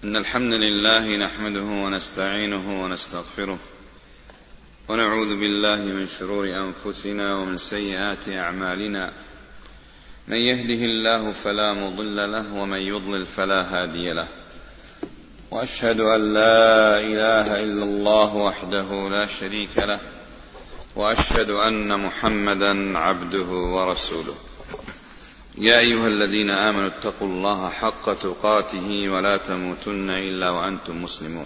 إن الحمد لله نحمده ونستعينه ونستغفره ونعوذ بالله من شرور أنفسنا ومن سيئات أعمالنا. من يهده الله فلا مضل له ومن يضلل فلا هادي له، وأشهد أن لا إله إلا الله وحده لا شريك له، وأشهد أن محمدا عبده ورسوله. يا أيها الذين آمنوا اتقوا الله حق تقاته ولا تموتن إلا وأنتم مسلمون.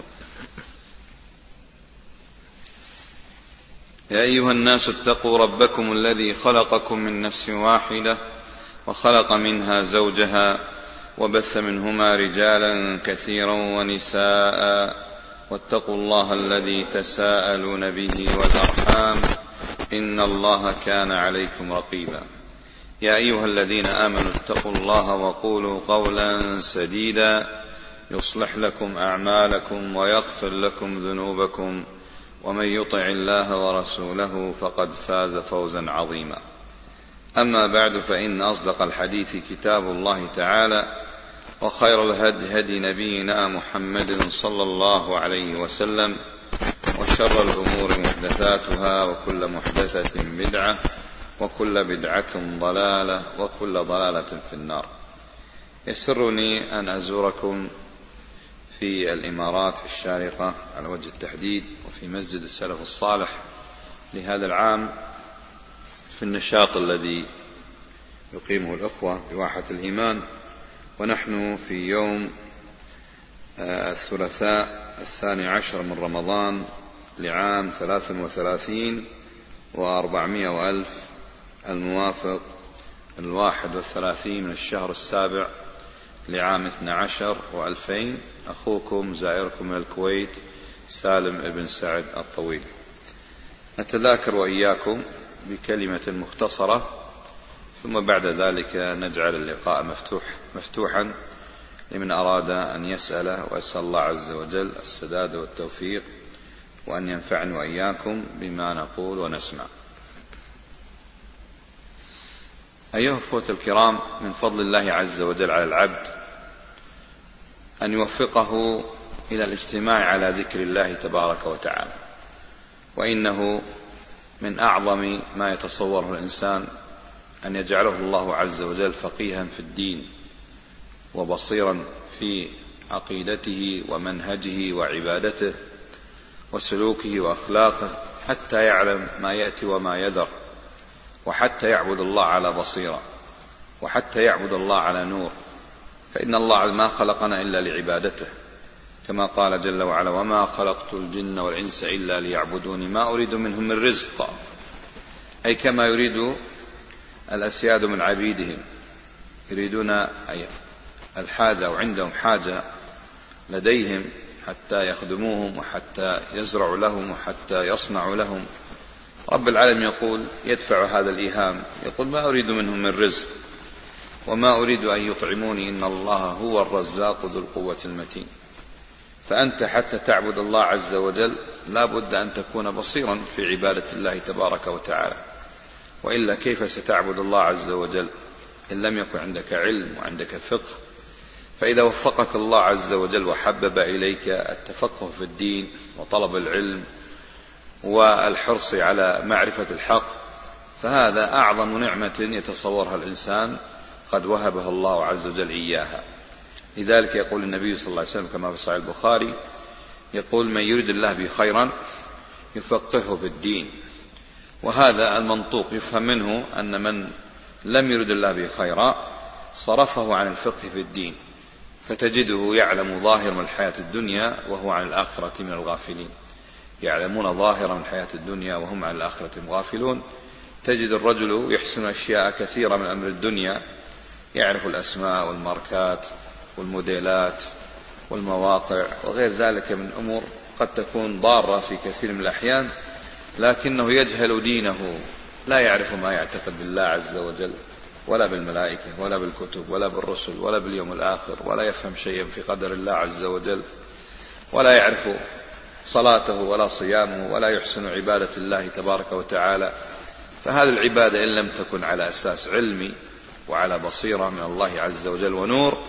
يا أيها الناس اتقوا ربكم الذي خلقكم من نفس واحدة وخلق منها زوجها وبث منهما رجالا كثيرا ونساء، واتقوا الله الذي تساءلون به والأرحام إن الله كان عليكم رقيبا. يا أيها الذين آمنوا اتقوا الله وقولوا قولا سديدا يصلح لكم أعمالكم ويغفر لكم ذنوبكم، ومن يطع الله ورسوله فقد فاز فوزا عظيما. أما بعد، فإن أصدق الحديث كتاب الله تعالى، وخير الهدي هدي نبينا محمد صلى الله عليه وسلم، وشر الأمور محدثاتها، وكل محدثة بدعة، وكل بدعة ضلالة، وكل ضلالة في النار. يسرني أن أزوركم في الإمارات في الشارقة على وجه التحديد، وفي مسجد السلف الصالح لهذا العام، في النشاط الذي يقيمه الأخوة بواحة الإيمان. ونحن في يوم الثلاثاء 12 من رمضان لعام 33 و400 ألف، الموافق 31 من الشهر السابع لعام 12 و2000. أخوكم زائركم من الكويت سالم ابن سعد الطويل. نتذاكر وإياكم بكلمة مختصرة، ثم بعد ذلك نجعل اللقاء مفتوحا لمن أراد أن يسأل، وأسأل الله عز وجل السداد والتوفيق، وأن ينفعني وإياكم بما نقول ونسمع. أيها الأخوة الكرام، من فضل الله عز وجل على العبد أن يوفقه إلى الاجتماع على ذكر الله تبارك وتعالى، وإنه من أعظم ما يتصوره الإنسان أن يجعله الله عز وجل فقيها في الدين، وبصيرا في عقيدته ومنهجه وعبادته وسلوكه وأخلاقه، حتى يعلم ما يأتي وما يذر، وحتى يعبد الله على بصيرة، وحتى يعبد الله على نور. فإن الله ما خلقنا إلا لعبادته، كما قال جل وعلا: وما خلقت الجن والإنس إلا ليعبدوني ما أريد منهم من رزق. أي كما يريد الأسياد من عبيدهم، يريدون أي الحاجة، وعندهم حاجة لديهم حتى يخدموهم، وحتى يزرعوا لهم، وحتى يصنعوا لهم. رب العالمين يقول، يدفع هذا الإيهام، يقول: ما أريد منهم من رزق وما أريد أن يطعموني إن الله هو الرزاق ذو القوة المتين. فأنت حتى تعبد الله عز وجل لا بد أن تكون بصيرا في عبادة الله تبارك وتعالى، وإلا كيف ستعبد الله عز وجل إن لم يكن عندك علم وعندك فقه؟ فإذا وفقك الله عز وجل وحبب إليك التفقه في الدين وطلب العلم والحرص على معرفة الحق، فهذا أعظم نعمة يتصورها الإنسان قد وهبه الله عز وجل إياها. لذلك يقول النبي صلى الله عليه وسلم كما في صحيح البخاري، يقول: من يريد الله به خيرا يفقهه في الدين. وهذا المنطوق يفهم منه أن من لم يرد الله به خيرا صرفه عن الفقه في الدين، فتجده يعلم ظاهر من الحياة الدنيا وهو عن الآخرة من الغافلين. يعلمون ظاهرا من الحياة الدنيا وهم عن الآخرة غافلون. تجد الرجل يحسن أشياء كثيرة من أمر الدنيا، يعرف الأسماء والماركات والموديلات والمواقع وغير ذلك من أمور قد تكون ضارة في كثير من الأحيان، لكنه يجهل دينه، لا يعرف ما يعتقد بالله عز وجل، ولا بالملائكة، ولا بالكتب، ولا بالرسل، ولا باليوم الآخر، ولا يفهم شيئا في قدر الله عز وجل، ولا يعرف صلاته ولا صيامه، ولا يحسن عبادة الله تبارك وتعالى. فهذه العبادة إن لم تكن على أساس علمي وعلى بصيرة من الله عز وجل ونور،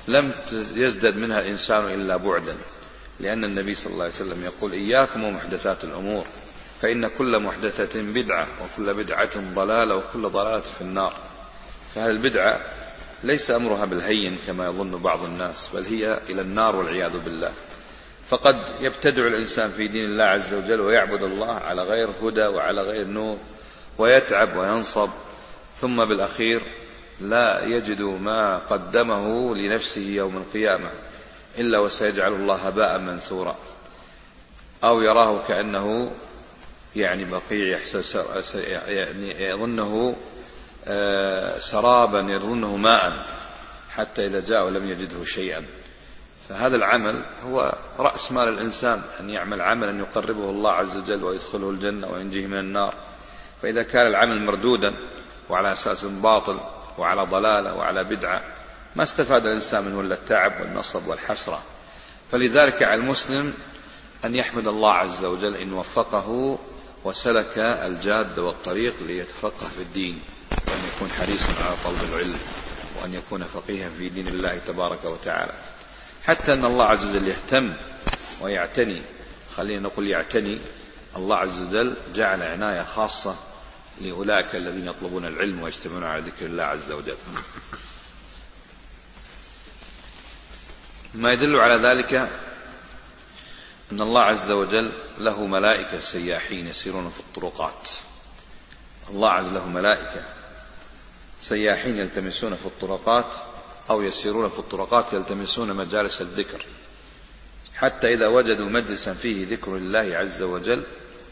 لم يزدد منها الإنسان إلا بعدا، لأن النبي صلى الله عليه وسلم يقول: إياكم ومحدثات الأمور، فإن كل محدثة بدعة، وكل بدعة ضلالة، وكل ضلالة في النار. فهذه البدعة ليس أمرها بالهين كما يظن بعض الناس، بل هي إلى النار والعياذ بالله. فقد يبتدع الإنسان في دين الله عز وجل ويعبد الله على غير هدى وعلى غير نور، ويتعب وينصب، ثم بالأخير لا يجد ما قدمه لنفسه يوم القيامة إلا وسيجعل الله هباء منثورا، أو يراه كأنه يعني بقيع، يعني يظنه سرابا، يظنه ماء، حتى إذا جاء لم يجده شيئا. فهذا العمل هو رأس مال الإنسان، أن يعمل عملا يقربه الله عز وجل ويدخله الجنة وينجيه من النار. فإذا كان العمل مردودا وعلى أساس باطل وعلى ضلالة وعلى بدعة، ما استفاد الإنسان منه إلا التعب والنصب والحسرة. فلذلك على المسلم أن يحمد الله عز وجل إن وفقه وسلك الجاد والطريق ليتفقه في الدين، وأن يكون حريصا على طلب العلم، وأن يكون فقيها في دين الله تبارك وتعالى، حتى أن الله عز وجل يهتم ويعتني، خلينا نقول يعتني. الله عز وجل جعل عناية خاصة لأولئك الذين يطلبون العلم ويجتمعون على ذكر الله عز وجل. ما يدل على ذلك أن الله عز وجل له ملائكة سياحين يسيرون في الطرقات. الله عز وجل له ملائكة سياحين يلتمسون في الطرقات، أو يسيرون في الطرقات يلتمسون مجالس الذكر، حتى إذا وجدوا مجلسا فيه ذكر الله عز وجل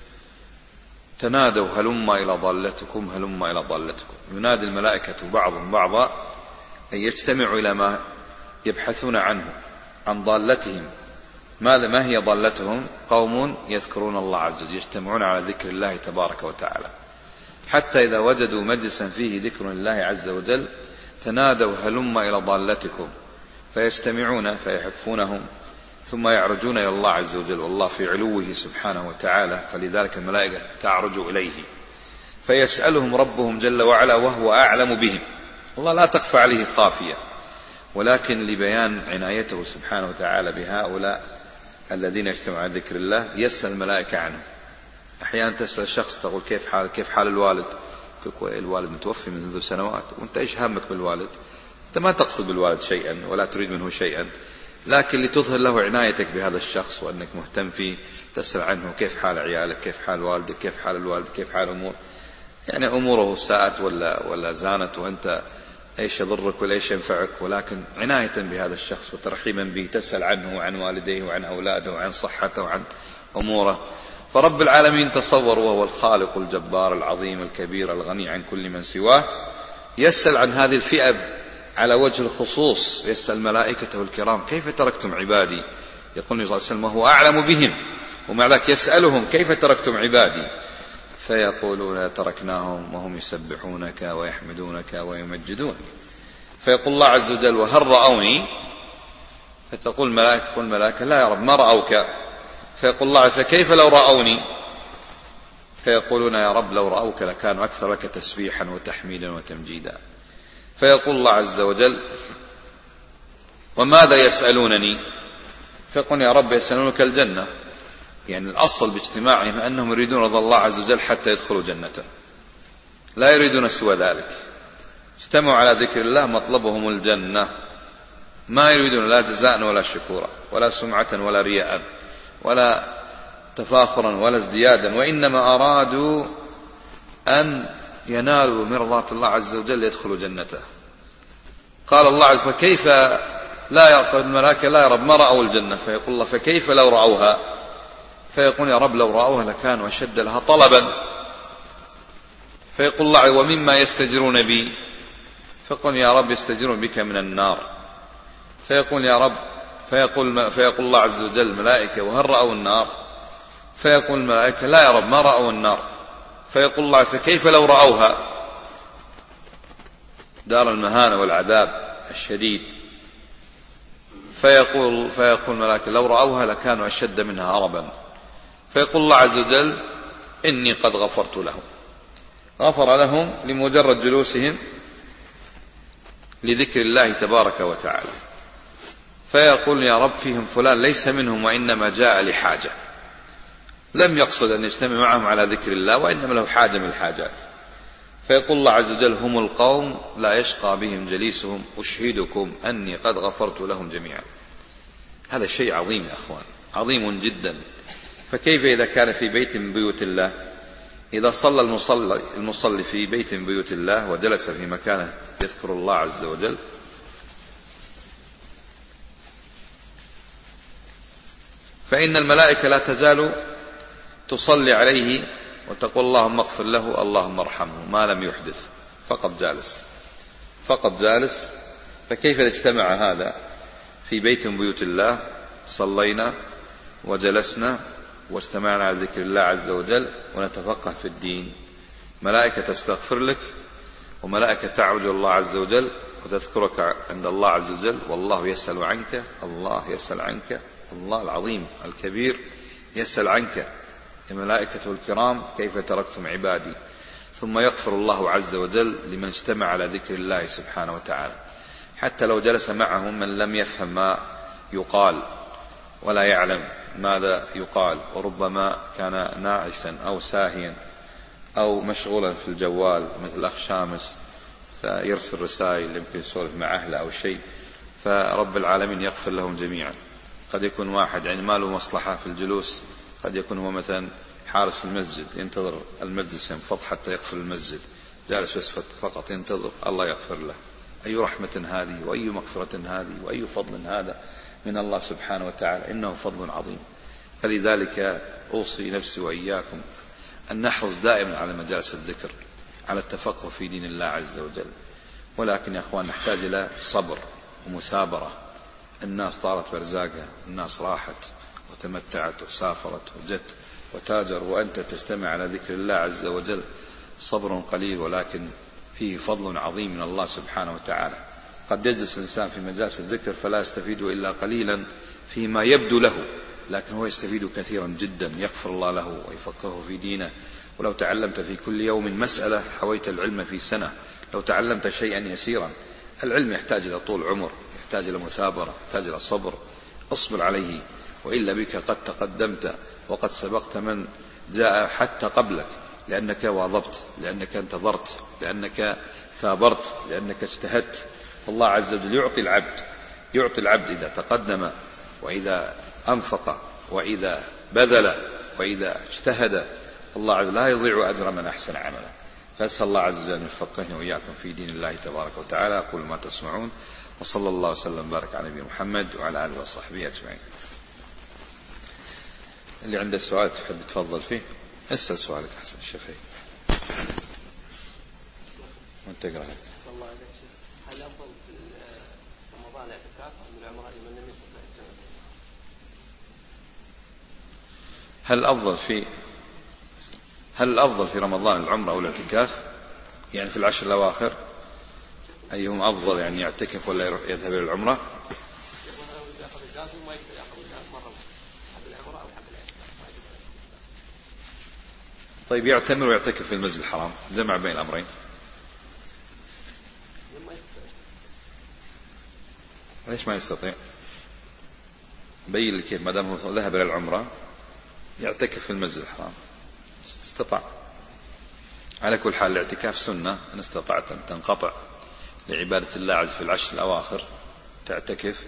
تنادوا: هلم إلى ضالتكم، هلم إلى ضالتكم. ينادي الملائكة بعضهم بعضا أن يجتمعوا إلى ما يبحثون عنه، عن ضالتهم. ما هي ضالتهم؟ قوم يذكرون الله عز وجل، يجتمعون على ذكر الله تبارك وتعالى، حتى إذا وجدوا مجلسا فيه ذكر الله عز وجل تنادوا: هلم إلى ضالتكم، فيجتمعون فيحفونهم، ثم يعرجون إلى الله عز وجل، والله في علوه سبحانه وتعالى، فلذلك الملائكة تعرج إليه، فيسألهم ربهم جل وعلا وهو أعلم بهم. الله لا تخفى عليه خافية، ولكن لبيان عنايته سبحانه وتعالى بهؤلاء الذين يجتمعون على ذكر الله يسأل الملائكة عنه. أحيانا تسأل شخص تقول: كيف حال الوالد؟ الوالد متوفي منذ سنوات، وأنت إيش هامك بالوالد؟ أنت ما تقصد بالوالد شيئا ولا تريد منه شيئا، لكن لتظهر له عنايتك بهذا الشخص وأنك مهتم فيه، تسأل عنه: كيف حال عيالك، كيف حال والدك، كيف حال الوالد، كيف حال أمور، يعني أموره ساءت ولا زانت، وأنت ايش يضرك ولا ايش ينفعك، ولكن عناية بهذا الشخص وترحيبا به تسأل عنه وعن والديه وعن أولاده وعن صحته وعن أموره. فرب العالمين تصور وهو الخالق الجبار العظيم الكبير الغني عن كل من سواه، يسأل عن هذه الفئة على وجه الخصوص، يسأل ملائكته الكرام: كيف تركتم عبادي؟ يقول النبي صلى الله عليه وسلم: وهو أعلم بهم، ومع ذلك يسألهم: كيف تركتم عبادي؟ فيقولون: تركناهم وهم يسبحونك ويحمدونك ويمجدونك. فيقول الله عز وجل: وهل رأوني؟ فتقول الملائكة: لا يا رب، ما رأوك. فيقول الله: فكيف لو رأوني؟ فيقولون: يا رب، لو رأوك لكانوا أكثر لك تسبيحا وتحميدا وتمجيدا. فيقول الله عز وجل: وماذا يسألونني؟ فيقول: يا رب، يسألونك الجنة. يعني الأصل باجتماعهم أنهم يريدون رضا الله عز وجل حتى يدخلوا جنته، لا يريدون سوى ذلك. اجتمعوا على ذكر الله مطلبهم الجنة، ما يريدون لا جزاء ولا شكورا ولا سمعة ولا رياء ولا تفاخرا ولا ازديادا، وإنما أرادوا أن ينالوا مرضات الله عز وجل يدخلوا جنته. قال الله عز وجل: فكيف لا يرى الملائكة: لا يا رب، ما رأوا الجنة. فيقول الله: فكيف لو رأوها؟ فيقول: يا رب، لو رأوها لكانوا أشد لها طلبا. فيقول الله: ومما يستجرون بي؟ فيقول: يا رب، يستجرون بك من النار. فيقول: يا رب، فيقول الله عز وجل الملائكة: وهل رأوا النار؟ فيقول الملائكة: لا يا رب، ما رأوا النار. فيقول الله: فكيف لو رأوها؟ دار المهانة والعذاب الشديد. فيقول الملائكة: لو رأوها لكانوا أشد منها هربا. فيقول الله عز وجل: إني قد غفرت لهم. غفر لهم لمجرد جلوسهم لذكر الله تبارك وتعالى. فيقول يا رب فيهم فلان ليس منهم وإنما جاء لحاجة، لم يقصد أن يجتمع معهم على ذكر الله وإنما له حاجة من الحاجات. فيقول الله عز وجل هم القوم لا يشقى بهم جليسهم أشهدكم أني قد غفرت لهم جميعا. هذا شيء عظيم يا أخوان، عظيم جدا. فكيف إذا كان في بيت من بيوت الله، إذا صلى المصلي في بيت من بيوت الله وجلس في مكانه يذكر الله عز وجل، فإن الملائكة لا تزال تصلي عليه وتقول اللهم اغفر له اللهم ارحمه ما لم يحدث، فقط جالس. فكيف إذا اجتمع هذا في بيت من بيوت الله، صلينا وجلسنا واجتمعنا على ذكر الله عز وجل ونتفقه في الدين، ملائكة تستغفر لك وملائكة تعرج الله عز وجل وتذكرك عند الله عز وجل، والله يسأل عنك، الله يسأل عنك، الله العظيم الكبير يسأل عنك يا ملائكة الكرام كيف تركتم عبادي. ثم يغفر الله عز وجل لمن اجتمع على ذكر الله سبحانه وتعالى، حتى لو جلس معهم من لم يفهم ما يقال ولا يعلم ماذا يقال، وربما كان ناعسا أو ساهيا أو مشغولا في الجوال مثل الأخ شامس فيرسل رسائل يمكن يسولف مع أهله أو شيء، فرب العالمين يغفر لهم جميعا. قد يكون واحد يعني ما له مصلحة في الجلوس، قد يكون هو مثلا حارس في المسجد ينتظر المجلس ينفض حتى يقفل المسجد، جالس بس فقط ينتظر، الله يغفر له. أي رحمة هذه وأي مغفرة هذه وأي فضل هذا من الله سبحانه وتعالى، إنه فضل عظيم. فلذلك أوصي نفسي وإياكم أن نحرص دائما على مجالس الذكر، على التفقه في دين الله عز وجل. ولكن يا أخوان نحتاج إلى صبر ومثابرة. الناس طارت برزاقها، الناس راحت وتمتعت وسافرت وجت وتاجر، وأنت تجتمع على ذكر الله عز وجل. صبر قليل ولكن فيه فضل عظيم من الله سبحانه وتعالى. قد يجلس الإنسان في مجالس الذكر فلا يستفيد إلا قليلا فيما يبدو له، لكن هو يستفيد كثيرا جدا، يغفر الله له ويفقهه في دينه. ولو تعلمت في كل يوم مسألة حويت العلم في سنة، لو تعلمت شيئا يسيرا. العلم يحتاج إلى طول عمر، يحتاج إلى مثابرة، يحتاج إلى صبر، اصبر عليه، وإلا بك قد تقدمت وقد سبقت من جاء حتى قبلك، لأنك واظبت، لأنك انتظرت، لأنك ثابرت، لأنك اجتهدت. فالله عز وجل يعطي العبد إذا تقدم وإذا أنفق وإذا بذل وإذا اجتهد. الله عز وجل لا يضيع أجر من أحسن عملا. فأسأل الله عز وجل أن يفقهنا وإياكم في دين الله تبارك وتعالى. أقول ما تسمعون، وصلى الله وسلم وبارك على نبينا محمد وعلى آله وصحبه أجمعين. اللي عنده سؤال تحب تفضل فيه اسأل سؤالك حسن الشفعي وانت اقرأ. هل أفضل في رمضان الاعتكاف أم العمرة لمن لم يستطع الجمع؟ هل الأفضل في رمضان العمرة أو الاعتكاف؟ يعني في العشر الأواخر أيهم أفضل، يعني يعتكف ولا يذهب إلى العمرة؟ طيب يعتمر ويعتكف في المسجد الحرام، جمع بين الأمرين. ليش ما يستطيع؟ بين لي كيف، ما دام هو ذهب إلى العمرة يعتكف في المسجد الحرام استطاع. على كل حال الاعتكاف سنة، إن استطعت أن تنقطع لعبادة الله عز في العشر الأواخر تعتكف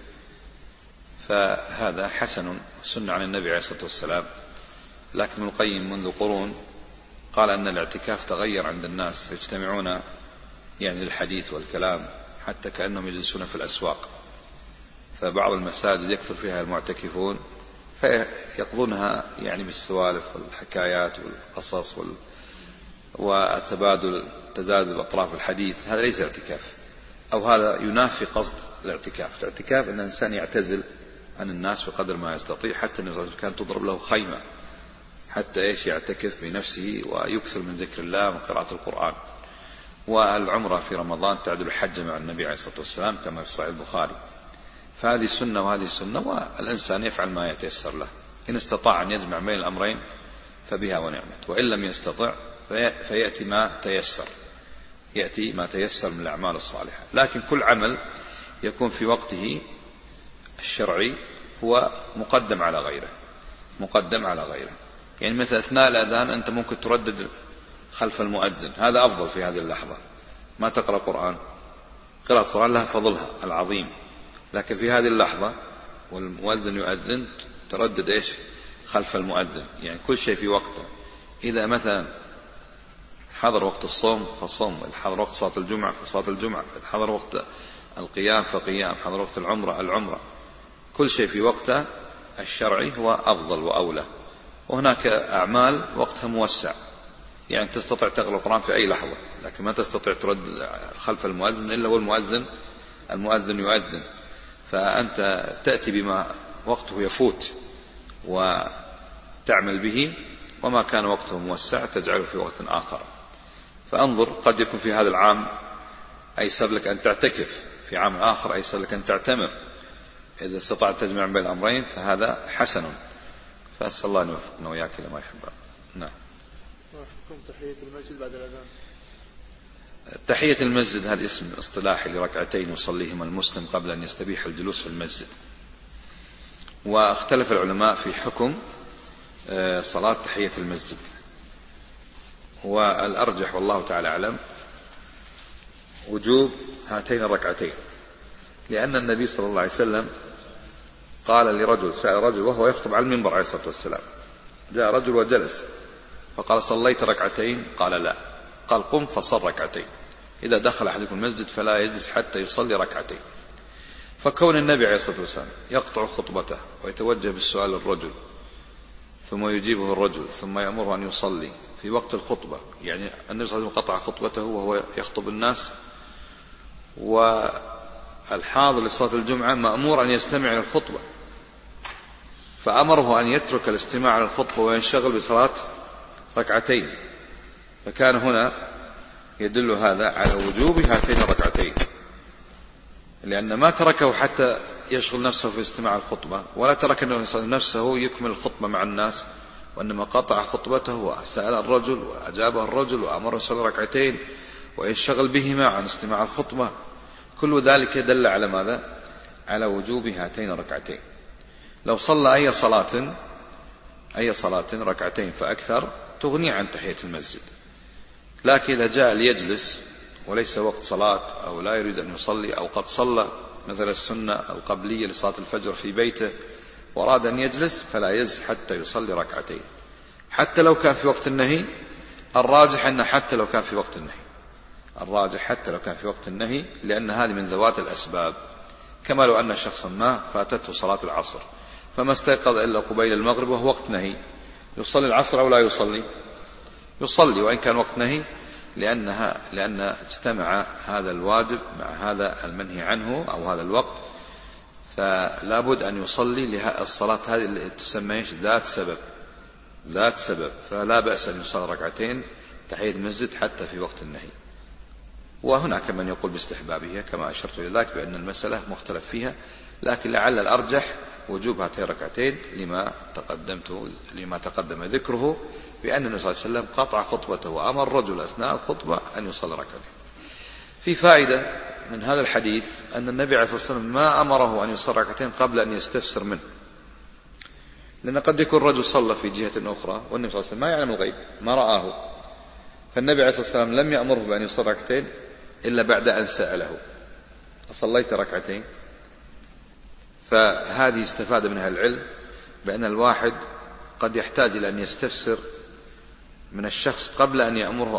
فهذا حسن سنة عن النبي عليه الصلاة والسلام. لكن ابن القيم منذ قرون قال أن الاعتكاف تغير عند الناس، يجتمعون يعني للحديث والكلام حتى كأنهم يجلسون في الأسواق، فبعض المساجد يكثر فيها المعتكفون فيقضونها يعني بالسوالف والحكايات والقصص وتبادل أطراف الحديث. هذا ليس اعتكاف، أو هذا ينافي قصد الاعتكاف. الاعتكاف أن الإنسان يعتزل عن الناس بقدر ما يستطيع، حتى أنه كان تضرب له خيمة حتى يعتكف بنفسه ويكثر من ذكر الله ومن قراءة القرآن. والعمرة في رمضان تعدل حجة مع النبي عليه الصلاة والسلام كما في صحيح البخاري. فهذه سنة وهذه سنة، والإنسان يفعل ما يتيسر له. إن استطاع أن يجمع بين الأمرين فبها ونعمت، وإن لم يستطع فيأتي ما تيسر من الأعمال الصالحة. لكن كل عمل يكون في وقته الشرعي هو مقدم على غيره، مقدم على غيره. يعني مثل أثناء الأذان أنت ممكن تردد خلف المؤذن، هذا أفضل في هذه اللحظة. ما تقرأ قرآن، قراءة القرآن لها فضلها العظيم، لكن في هذه اللحظة والمؤذن يؤذن تردد إيش خلف المؤذن. يعني كل شيء في وقته. إذا مثلا حضر وقت الصوم فصوم، إذا حضر وقت صلاة الجمعة فصلاة الجمعة، إذا حضر وقت القيام فقيام، حضر وقت العمرة، كل شيء في وقته الشرعي هو أفضل وأولى. وهناك أعمال وقتها موسع، يعني تستطيع تقرأ القرآن في أي لحظة، لكن ما تستطيع ترد خلف المؤذن إلا والمؤذن يؤذن. فأنت تأتي بما وقته يفوت وتعمل به، وما كان وقته موسع تجعله في وقت آخر. فأنظر، قد يكون في هذا العام أيسر لك أن تعتكف، في عام آخر أيسر لك أن تعتمر. إذا استطعت تجمع بين الأمرين فهذا حسن. فأسأل الله أن يوفقنا وإياك لما يحب. نعم. تحية المسجد بعد الأذان. تحية المسجد هذا اسم اصطلاحي لركعتين يصليهما المسلم قبل أن يستبيح الجلوس في المسجد. واختلف العلماء في حكم صلاة تحية المسجد، والأرجح والله تعالى أعلم وجوب هاتين الركعتين، لأن النبي صلى الله عليه وسلم قال لرجل، سأل رجل وهو يخطب على المنبر عليه الصلاة والسلام، جاء رجل وجلس فقال صليت ركعتين؟ قال لا. قال قم فصل ركعتين. إذا دخل أحدكم المسجد فلا يجلس حتى يصلي ركعتين. فكون النبي عليه الصلاة والسلام يقطع خطبته ويتوجه بالسؤال للرجل ثم يجيبه الرجل ثم يأمره أن يصلي في وقت الخطبة، يعني النبي صلى الله عليه وسلم قطع خطبته وهو يخطب الناس، والحاضر لصلاة الجمعة مأمور أن يستمع للخطبة، فأمره أن يترك الاستماع للخطبة وينشغل بصلاة ركعتين. فكان هنا يدل هذا على وجوب هاتين الركعتين، لأن ما تركه حتى يشغل نفسه في استماع الخطبة، ولا ترك نفسه يكمل الخطبة مع الناس، وإنما قطع خطبته وسأل الرجل وأجابه الرجل وأمره يصلي ركعتين وينشغل بهما عن استماع الخطبة. كل ذلك يدل على ماذا؟ على وجوب هاتين الركعتين. لو صلى أي صلاة ركعتين فأكثر تغني عن تحية المسجد. لكن إذا جاء ليجلس وليس وقت صلاة أو لا يريد أن يصلي، أو قد صلى مثل السنة أو قبلية لصلاة الفجر في بيته وأراد أن يجلس، فلا يجلس حتى يصلي ركعتين، حتى لو كان في وقت النهي. الراجح أن حتى لو كان في وقت النهي، لأن هذه من ذوات الأسباب. كما لو أن شخصا ما فاتته صلاة العصر فما استيقظ إلا قبيل المغرب وهو وقت نهي، يصلي العصر أو لا يصلي؟ يصلي وإن كان وقت نهي، لأن اجتمع هذا الواجب مع هذا المنهي عنه أو هذا الوقت، فلا بد أن يصلي للصلاة هذه اللي تسمى ذات سبب. فلا بأس أن يصلي ركعتين تحية المسجد حتى في وقت النهي. وهناك من يقول باستحبابها كما أشرت إلى ذلك، بأن المسألة مختلف فيها، لكن لعل الأرجح وجوب هاتين الركعتين لما تقدم ذكره، بأن النبي صلى الله عليه وسلم قطع خطبته وأمر الرجل أثناء الخطبة أن يصلي ركعتين. في فائدة من هذا الحديث أن النبي عليه الصلاة والسلام ما أمره أن يصلي ركعتين قبل أن يستفسر منه، لأن قد يكون الرجل صلى في جهة أخرى والنبي صلى الله عليه وسلم ما يعلم الغيب، ما رآه، فالنبي عليه الصلاة والسلام لم يأمره بأن يصلي ركعتين إلا بعد أن سأله أصليت ركعتين. فهذه استفاد منها العلم بأن الواحد قد يحتاج إلى أن يستفسر من الشخص قبل أن يأمره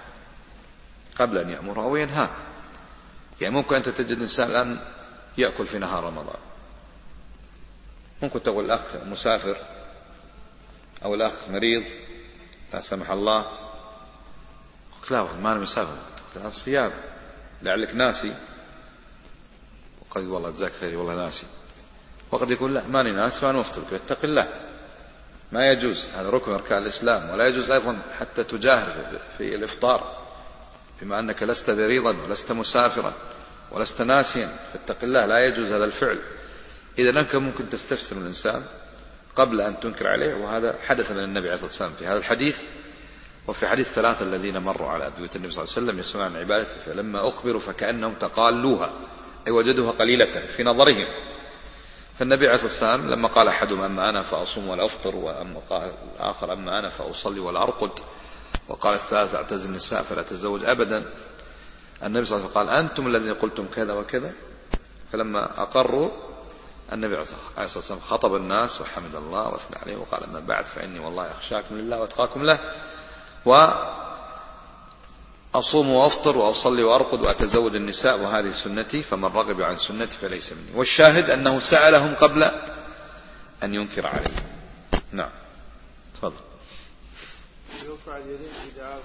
أو ينهى. يعني ممكن أنت تجد إنسان الآن يأكل في نهار رمضان، ممكن تقول الأخ مسافر أو الأخ مريض لا سمح الله، لا ما أنا مسافر، الصيام لعلك ناسي، وقد والله جزاك خير والله ناسي، وقد يقول لا ماني ناس فأنا أفطر. اتق الله، ما يجوز، هذا ركن من أركان الإسلام. ولا يجوز أيضا حتى تجاهر في الإفطار، بما أنك لست مريضا ولست مسافرا ولست ناسيا، فاتق الله، لا يجوز هذا الفعل. إذا أنك ممكن تستفسر من الإنسان قبل أن تنكر عليه، وهذا حدث من النبي عليه الصلاة والسلام في هذا الحديث، وفي حديث 3 الذين مروا على أدوية النبي صلى الله عليه وسلم يسمعون عن عبادته فلما أخبروا فكأنهم تقالوها، أي وجدوها قليلة في نظرهم، فالنبي عليه الصلاة والسلام لما قال أحدهم أما أنا فأصوم ولا أفطر، وأما قال الآخر أما أنا فأصلي ولا أرقد، وقال الثالث أعتزل النساء فلا أتزوج أبدا، النبي صلى الله عليه وسلم قال أنتم الذين قلتم كذا وكذا. فلما أقروا النبي عليه الصلاة والسلام خطب الناس وحمد الله وأثنى عليه وقال أما بعد فإني والله أخشاكم لله وأتقاكم له، وأصوم وأفطر وأصلي وأرقد وأتزوج النساء وهذه سنتي فمن رغب عن سنتي فليس مني. والشاهد أنه سألهم قبل أن ينكر عليهم. نعم تفضل. يرفع اليدين في دعاء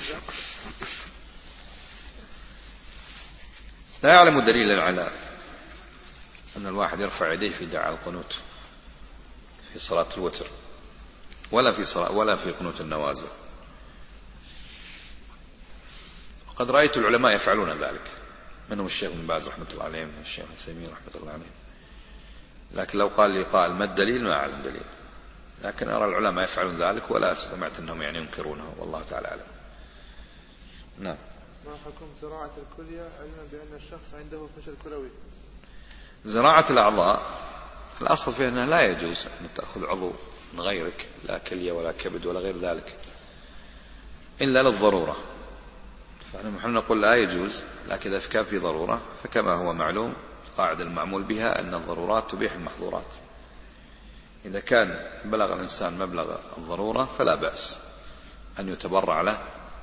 لا يعلم دليلا على أن الواحد يرفع يديه في دعاء القنوت في صلاة الوتر ولا في قنوت النوازل. وقد رأيت العلماء يفعلون ذلك، منهم الشيخ ابن باز رحمة الله عليه، من الشيخ العثيمين رحمة الله عليه. لكن لو قال لي قائل ما الدليل ما أعلم دليل، لكن أرى العلماء يفعلون ذلك ولا سمعت أنهم يعني ينكرونه، والله تعالى أعلم. نعم. ما حكم زراعة الكلية علما بأن الشخص عنده فشل كلوي؟ زراعة الأعضاء الأصل فيها أنه لا يجوز أن تأخذ عضو من غيرك، لا كلية ولا كبد ولا غير ذلك، إلا للضرورة. فنحن نقول لا يجوز، لكن إذا كان في ضرورة فكما هو معلوم القاعدة المعمول بها أن الضرورات تبيح المحظورات. إذا كان بلغ الإنسان مبلغ الضرورة فلا بأس أن يتبرع له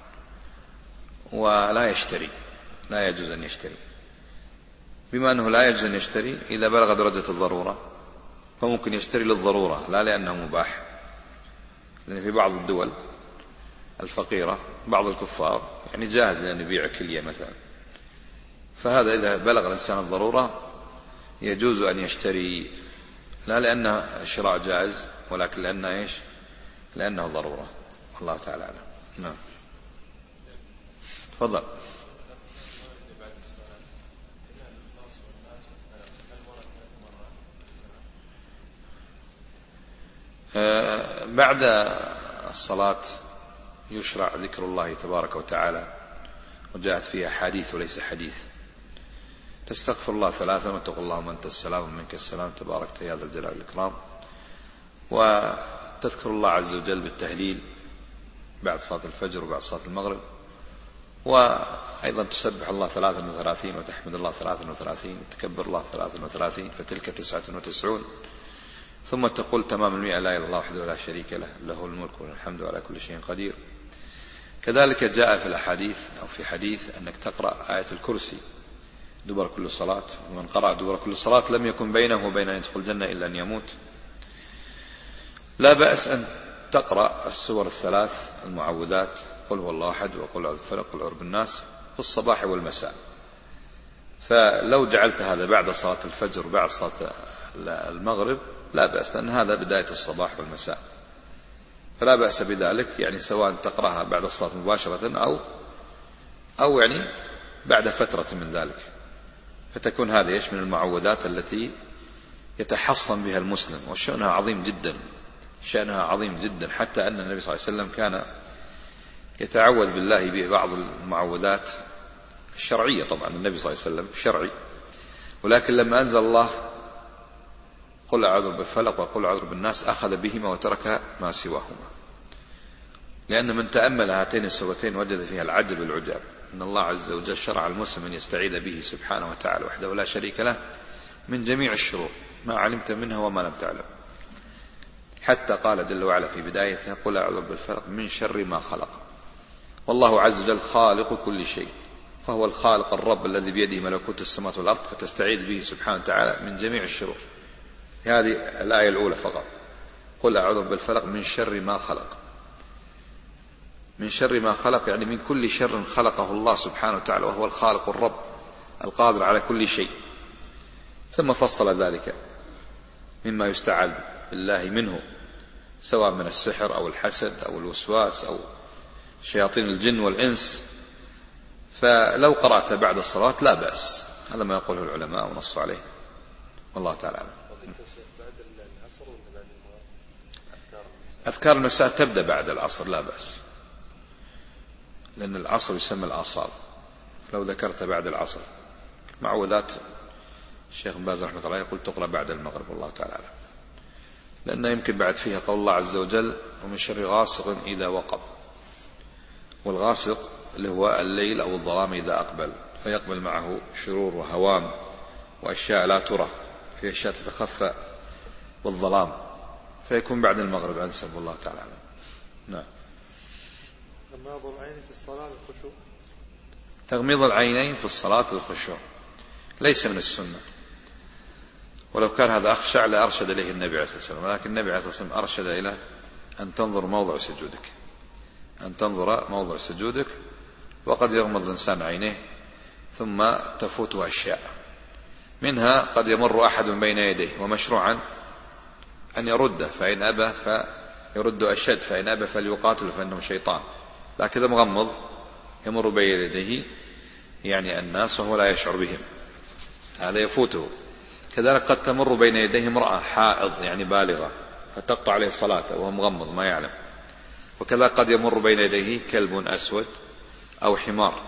ولا يشتري، لا يجوز أن يشتري. بما أنه لا يجوز أن يشتري إذا بلغ درجة الضرورة فممكن يشتري للضرورة لا لأنه مباح، لأن في بعض الدول الفقيرة بعض الكفار يعني جاهز لأن يبيع كلية مثلا، فهذا إذا بلغ الإنسان الضرورة يجوز أن يشتري، لا لأن الشراء جائز ولكن لأنه ضرورة. الله تعالى أعلم. نعم تفضل. بعد الصلاة يشرع ذكر الله تبارك وتعالى، وجاءت فيها حديث وليس حديث. تستغفر الله 3 وتقول اللهم أنت السلام ومنك السلام تباركت يا ذا الجلال والإكرام، وتذكر الله عز وجل بالتهليل بعد صلاة الفجر وبعد صلاة المغرب، وأيضا تسبح الله 33 وتحمد الله 33 وتكبر الله 33 فتلك 99، ثم تقول تمام 100 لا إله إلا الله وحده لا شريك له له الملك وله الحمد على كل شيء قدير. كذلك جاء في الأحاديث أو في حديث أنك تقرأ آية الكرسي دبر كل صلاة، ومن قرأ دبر كل صلاة لم يكن بينه وبين أن يدخل الجنة إلا أن يموت. لا بأس أن تقرأ السور 3 المعوذات قل هو الله أحد وقل أعوذ بالفلق وقل أعوذ بالناس في الصباح والمساء. فلو جعلت هذا بعد صلاة الفجر وبعد صلاة المغرب لا بأس، لأن هذا بداية الصباح والمساء، فلا بأس بذلك، يعني سواء تقرأها بعد الصلاة مباشرة أو يعني بعد فترة من ذلك، فتكون هذه من المعوذات التي يتحصن بها المسلم، وشأنها عظيم جدا، شأنها عظيم جدا، حتى أن النبي صلى الله عليه وسلم كان يتعوذ بالله ببعض المعوذات الشرعية. طبعا النبي صلى الله عليه وسلم شرعي، ولكن لما أنزل الله قل أعوذ بالفلق وقل أعوذ بالناس أخذ بهما وترك ما سواهما، لأن من تأمل هاتين السورتين وجد فيها العجب والعجاب، أن الله عز وجل شرع المسلم أن يستعيذ به سبحانه وتعالى وحده لا شريك له من جميع الشرور ما علمت منها وما لم تعلم، حتى قال جل وعلا في بدايتها قل أعوذ بالفلق من شر ما خلق. والله عز وجل خالق كل شيء، فهو الخالق الرب الذي بيده ملكوت السماوات والأرض، فتستعيذ به سبحانه وتعالى من جميع الشرور. هذه الآية الأولى فقط، قل أعوذ بالفلق من شر ما خلق. من شر ما خلق يعني من كل شر خلقه الله سبحانه وتعالى، وهو الخالق الرب القادر على كل شيء. ثم فصل ذلك مما يستعاذ بالله منه، سواء من السحر أو الحسد أو الوسواس أو شياطين الجن والإنس. فلو قرأت بعد الصلاة لا بأس، هذا ما يقوله العلماء ونص عليه، والله تعالى أعلم. أذكار المساء تبدأ بعد العصر لا بأس، لأن العصر يسمى الآصال، لو ذكرت بعد العصر معوذات الشيخ بن باز رحمه الله يقول تقرأ بعد المغرب، والله تعالى أعلم، لأنه يمكن بعد فيها قول الله عز وجل ومن شر غاسق إذا وقب، والغاسق اللي هو الليل أو الظلام إذا أقبل، فيقبل معه شرور وهوام وأشياء لا ترى، في أشياء تتخفى بالظلام، فيكون بعد المغرب أنسب، والله تعالى أعلم. نعم. تغميض العين في الصلاة للخشوع. تغميض العينين في الصلاة للخشوع ليس من السنة، ولو كان هذا أخشع لأرشد إليه النبي عليه الصلاة والسلام، ولكن النبي عليه الصلاة والسلام أرشد إلى أن تنظر موضع سجودك، أن تنظر موضع سجودك، وقد يغمض الإنسان عينيه ثم تفوته أشياء، منها قد يمر أحد بين يديه ومشروعا أن يرده، فإن أبى فيرد أشد، فإن أبى فليقاتل فإنه شيطان، لكن مغمض يمر بين يديه يعني الناس وهو لا يشعر بهم، هذا يفوته. كذلك قد تمر بين يديه امرأة حائض يعني بالغة فتقطع عليه صلاته وهو مغمض ما يعلم، وكذلك قد يمر بين يديه كلب أسود أو حمار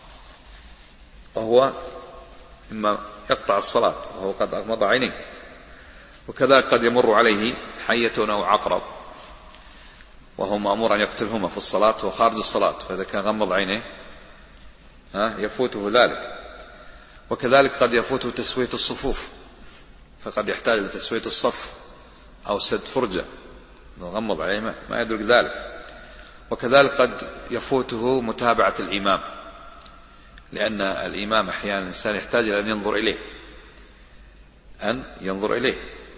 وهو إما يقطع الصلاة وهو قد أغمض عينيه، وكذلك قد يمر عليه حية أو عقرب وهو مأمور أن يقتلهما في الصلاة وهو خارج الصلاة، فإذا كان غمض عينيه يفوته ذلك. وكذلك قد يفوته تسوية الصفوف، فقد يحتاج لتسوية الصف أو سد فرجة غمض عليه ما يدرك ذلك. وكذلك قد يفوته متابعة الإمام، لأن الإمام أحيانا الإنسان يحتاج أن ينظر إليه،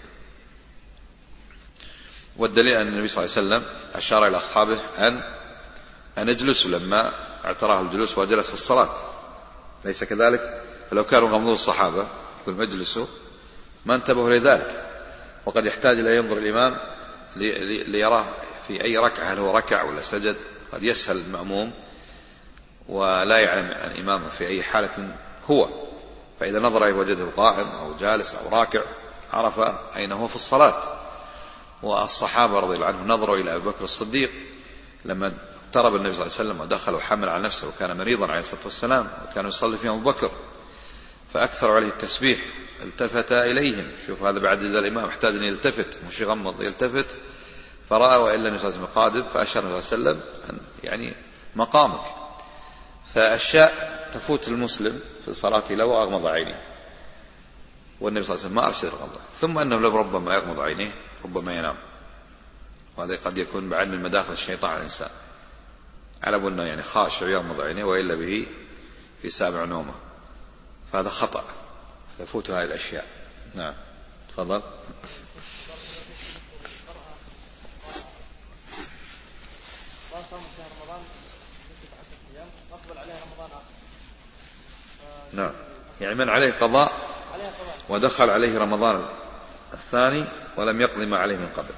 والدليل أن النبي صلى الله عليه وسلم أشار إلى أصحابه أن اجلسوا لما اعتراه الجلوس وجلس في الصلاة، ليس كذلك؟ فلو كانوا غمضوا الصحابة يقول مجلسوا ما انتبهوا لذلك، وقد يحتاج إلى ينظر الإمام ليراه في أي ركعة هل هو ركع ولا سجد، قد يسهل المأموم ولا يعلم عن إمامه في أي حالة هو، فإذا نظر وجده قائم أو جالس أو راكع عرف أين هو في الصلاة. والصحابة رضي الله عنهم نظروا إلى أبي بكر الصديق لما اقترب النبي صلى الله عليه وسلم ودخل وحمل على نفسه وكان مريضا عليه الصلاة والسلام وكان يصلي فيهم أبو بكر، فأكثر عليه التسبيح، التفت إليهم، شوف هذا بعد إذا الإمام احتاج أن يلتفت مش يغمض، يلتفت فرأى وإلا النبي صلى الله عليه وسلم قادم، فأشار النبي صلى الله عليه وسلم يعني مقامك. فأشياء تفوت المسلم في صلاته لو أغمض عينيه، والنبي صلى الله عليه وسلم ما أرشد الغمض، ثم أنه لو ربما يغمض عينيه ربما ينام، وهذا قد يكون بعد من مداخل الشيطان على الإنسان، على أنه يعني خاشع يغمض عينيه وإلا به في سابع نومه، فهذا خطأ، تفوت هذه الأشياء. نعم تفضل. نعم يعني من عليه قضاء ودخل عليه رمضان الثاني ولم يقضي ما عليه من قبل،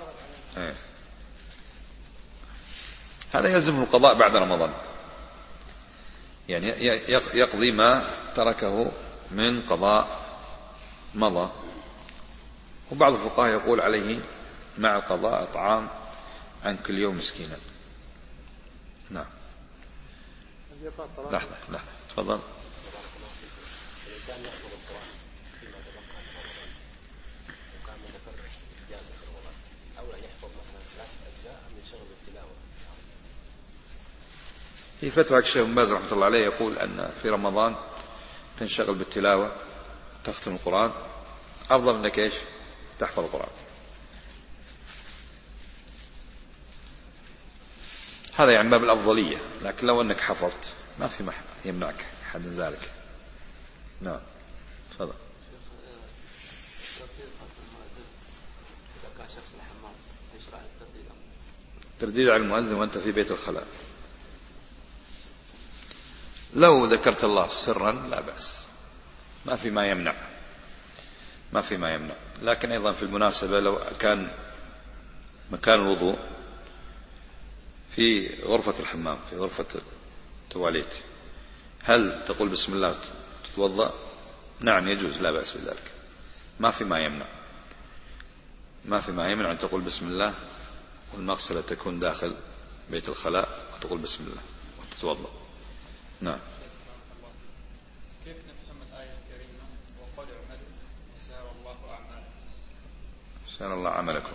هذا يلزمه القضاء بعد رمضان، يعني يقضي ما تركه من قضاء مضى. وبعض الفقهاء يقول عليه مع القضاء إطعام عن كل يوم مسكينا. نعم. لحظة تفضل. في فتوى الشيخ بن باز رحمه الله عليه يقول أن في رمضان تنشغل بالتلاوة تختم القرآن أفضل منك إيش تحفظ القرآن. هذا يعني باب الأفضلية، لكن لو أنك حفظت ما في محل يمنعك أحد من ذلك. نعم تفضل. ترديد على المؤذن وأنت في بيت الخلاء، لو ذكرت الله سرا لا بأس، ما في ما يمنع، لكن أيضا في المناسبة لو كان مكان الوضوء في غرفة الحمام في غرفة التواليت هل تقول بسم الله تتوضأ؟ نعم يجوز لا بأس بذلك، ما في ما يمنع أن تقول بسم الله والمغسلة تكون داخل بيت الخلاء وتقول بسم الله وتتوضأ. نعم. كيف نفهم الآية الكريمة وقول عمد سأل الله عملكم.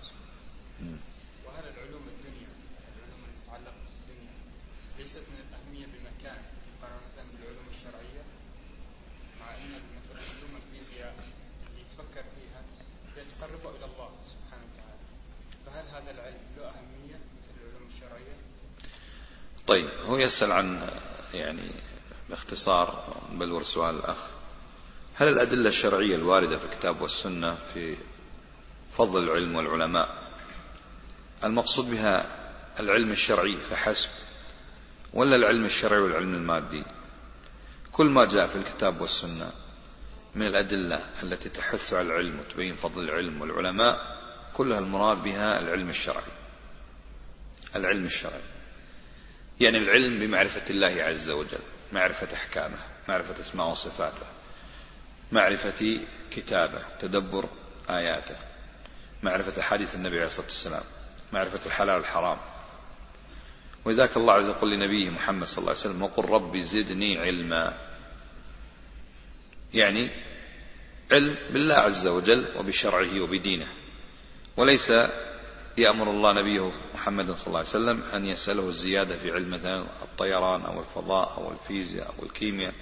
وهل العلوم الدنيا، العلوم المتعلقة بالدنيا، ليست من الأهمية بمكان مقارنة بالعلوم الشرعية؟ مع أن مثلا علوم الفيزياء اللي تفكر فيها يتقرب إلى الله سبحانه وتعالى، فهل هذا العلم له أهمية مثل العلوم الشرعية؟ طيب، هو يسأل عن يعني باختصار بلور سؤال الأخ: هل الأدلة الشرعية الواردة في الكتاب والسنة في فضل العلم والعلماء المقصود بها العلم الشرعي فحسب، ولا العلم الشرعي والعلم المادي؟ كل ما جاء في الكتاب والسنة من الأدلة التي تحث على العلم وتبين فضل العلم والعلماء كلها المراد بها العلم الشرعي. العلم الشرعي يعني العلم بمعرفة الله عز وجل، معرفة أحكامه، معرفة اسماء وصفاته، معرفة كتابه، تدبر آياته، معرفة أحاديث النبي عليه الصلاة والسلام، معرفة الحلال والحرام. وذاك الله عز وجل يقول لنبيه محمد صلى الله عليه وسلم: وقل ربي زدني علما. يعني علم بالله عز وجل وبشرعه وبدينه، وليس يأمر الله نبيه محمد صلى الله عليه وسلم أن يسأله الزيادة في علم مثلا الطيران أو الفضاء أو الفيزياء أو الكيمياء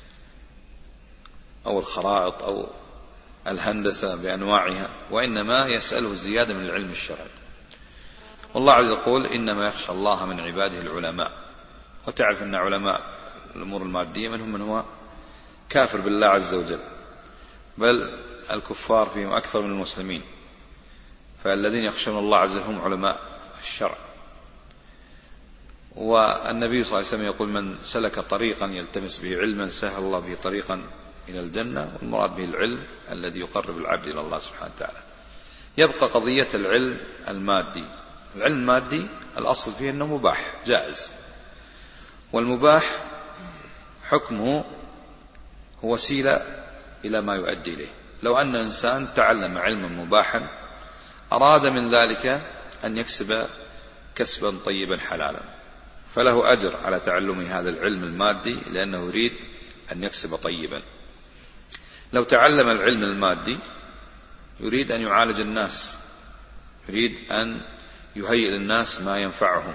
أو الخرائط أو الهندسة بأنواعها، وإنما يسأله الزيادة من العلم الشرعي. والله عز وجل يقول: إنما يخشى الله من عباده العلماء. وتعرف أن علماء الأمور المادية منهم من هو كافر بالله عز وجل، بل الكفار فيهم أكثر من المسلمين، فالذين يخشون الله عز وجل هم علماء الشرع. والنبي صلى الله عليه وسلم يقول: من سلك طريقا يلتمس به علما سهل الله به طريقا إلى الجنة. والمراد به العلم الذي يقرب العبد إلى الله سبحانه وتعالى. يبقى قضية العلم المادي. العلم المادي الأصل فيه أنه مباح جائز، والمباح حكمه هو وسيلة إلى ما يؤدي إليه. لو أن إنسان تعلم علما مباحا أراد من ذلك أن يكسب كسبا طيبا حلالا، فله أجر على تعلمه هذا العلم المادي لأنه يريد أن يكسب طيبا. لو تعلم العلم المادي يريد أن يعالج الناس، يريد أن يهيئ للناس ما ينفعهم،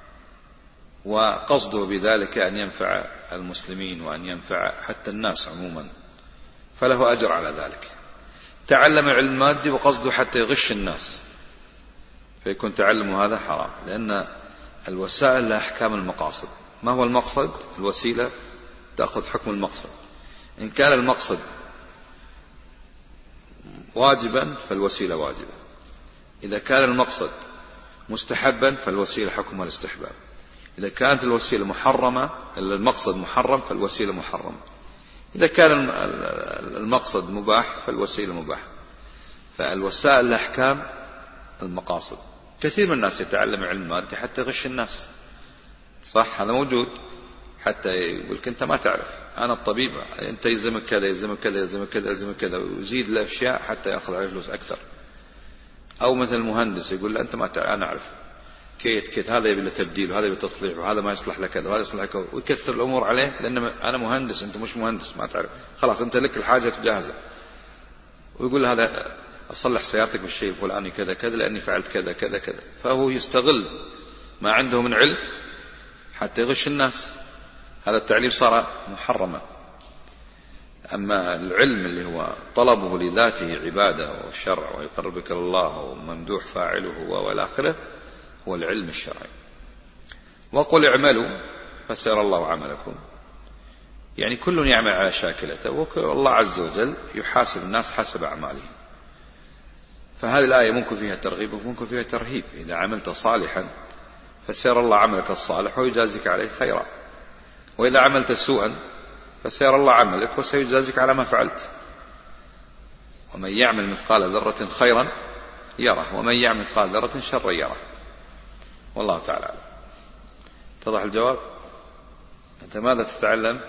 وقصده بذلك أن ينفع المسلمين وأن ينفع حتى الناس عموما، فله أجر على ذلك. تعلم العلم المادي وقصده حتى يغش الناس، فيكون تعلمه هذا حرام، لأن الوسائل لها أحكام المقاصد. ما هو المقصد؟ الوسيلة تأخذ حكم المقصد. إن كان المقصد واجبا فالوسيلة واجبة، إذا كان المقصد مستحبا فالوسيلة حكمها الاستحباب، إذا كانت الوسيلة محرمة المقصد محرم فالوسيلة محرمة، إذا كان المقصد مباح فالوسيلة مباح. فالوسائل لأحكام المقاصد. كثير من الناس يتعلم علم مادي حتى يغش الناس، صح؟ هذا موجود، حتى يقولك أنت ما تعرف، أنا الطبيب، أنت يلزمك كذا يلزمك كذا يلزمك كذا يلزمك كذا، ويزيد الأشياء حتى يأخذ عليه فلوس أكثر. أو مثل المهندس يقول له أنت ما تعرف، أنا أعرف كيت هذا يبي له تبديل وهذا يبي تصليح وهذا ما يصلح لك كذا وهذا يصلح لك، ويكثر الأمور عليه لأن أنا مهندس أنت مش مهندس ما تعرف، خلاص أنت لك الحاجة جاهزة. ويقول هذا أصلح سيارتك بالشيء الفلاني كذا كذا لأني فعلت كذا كذا كذا، فهو يستغل ما عنده من علم حتى يغش الناس. هذا التعليم صار محرما. أما العلم اللي هو طلبه لذاته عبادة والشرع ويقربك الله وممدوح فاعله والى آخره هو العلم الشرعي. وقل اعملوا فسيرى الله عملكم، يعني كل يعمل على شاكلته، والله عز وجل يحاسب الناس حسب أعمالهم. فهذه الآية ممكن فيها ترغيب وممكن فيها ترهيب. إذا عملت صالحا فسيرى الله عملك الصالح ويجازيك عليه خيرا، وإذا عملت سوءا فسيرى الله عملك وسيجازيك على ما فعلت. ومن يعمل مثقال ذرة خيرا يره ومن يعمل مثقال ذرة شرا يره، والله تعالى أعلم. اتضح الجواب؟ أنت ماذا تتعلم؟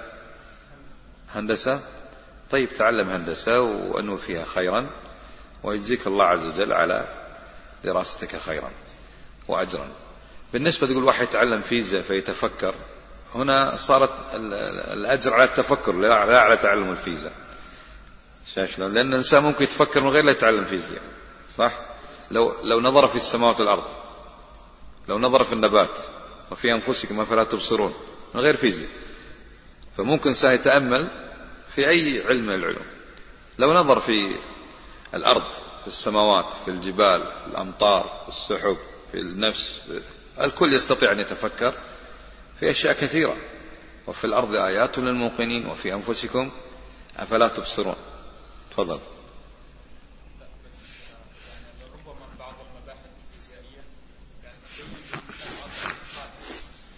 هندسة؟ طيب تعلم هندسة وأنو فيها خيرا ويجزيك الله عز وجل على دراستك خيرا وأجرا. بالنسبة تقول واحد يتعلم فيزياء فيتفكر، هنا صارت الأجر على التفكر لا على تعلم الفيزياء. لأن الإنسان ممكن يتفكر من غير لا يتعلم فيزياء، صح؟ لو نظر في السماوات والأرض، لو نظر في النبات وفي أنفسكم أفلا تبصرون، من غير فيزياء، فممكن سيتأمل في أي علم من العلوم. لو نظر في الأرض، في السماوات، في الجبال، في الأمطار، في السحب، في النفس، الكل يستطيع أن يتفكر في أشياء كثيرة. وفي الأرض آيات للموقنين وفي أنفسكم أفلا تبصرون. تفضل. ربما بعض المباحث الفيزيائية تبين الإنسان أصلا خالق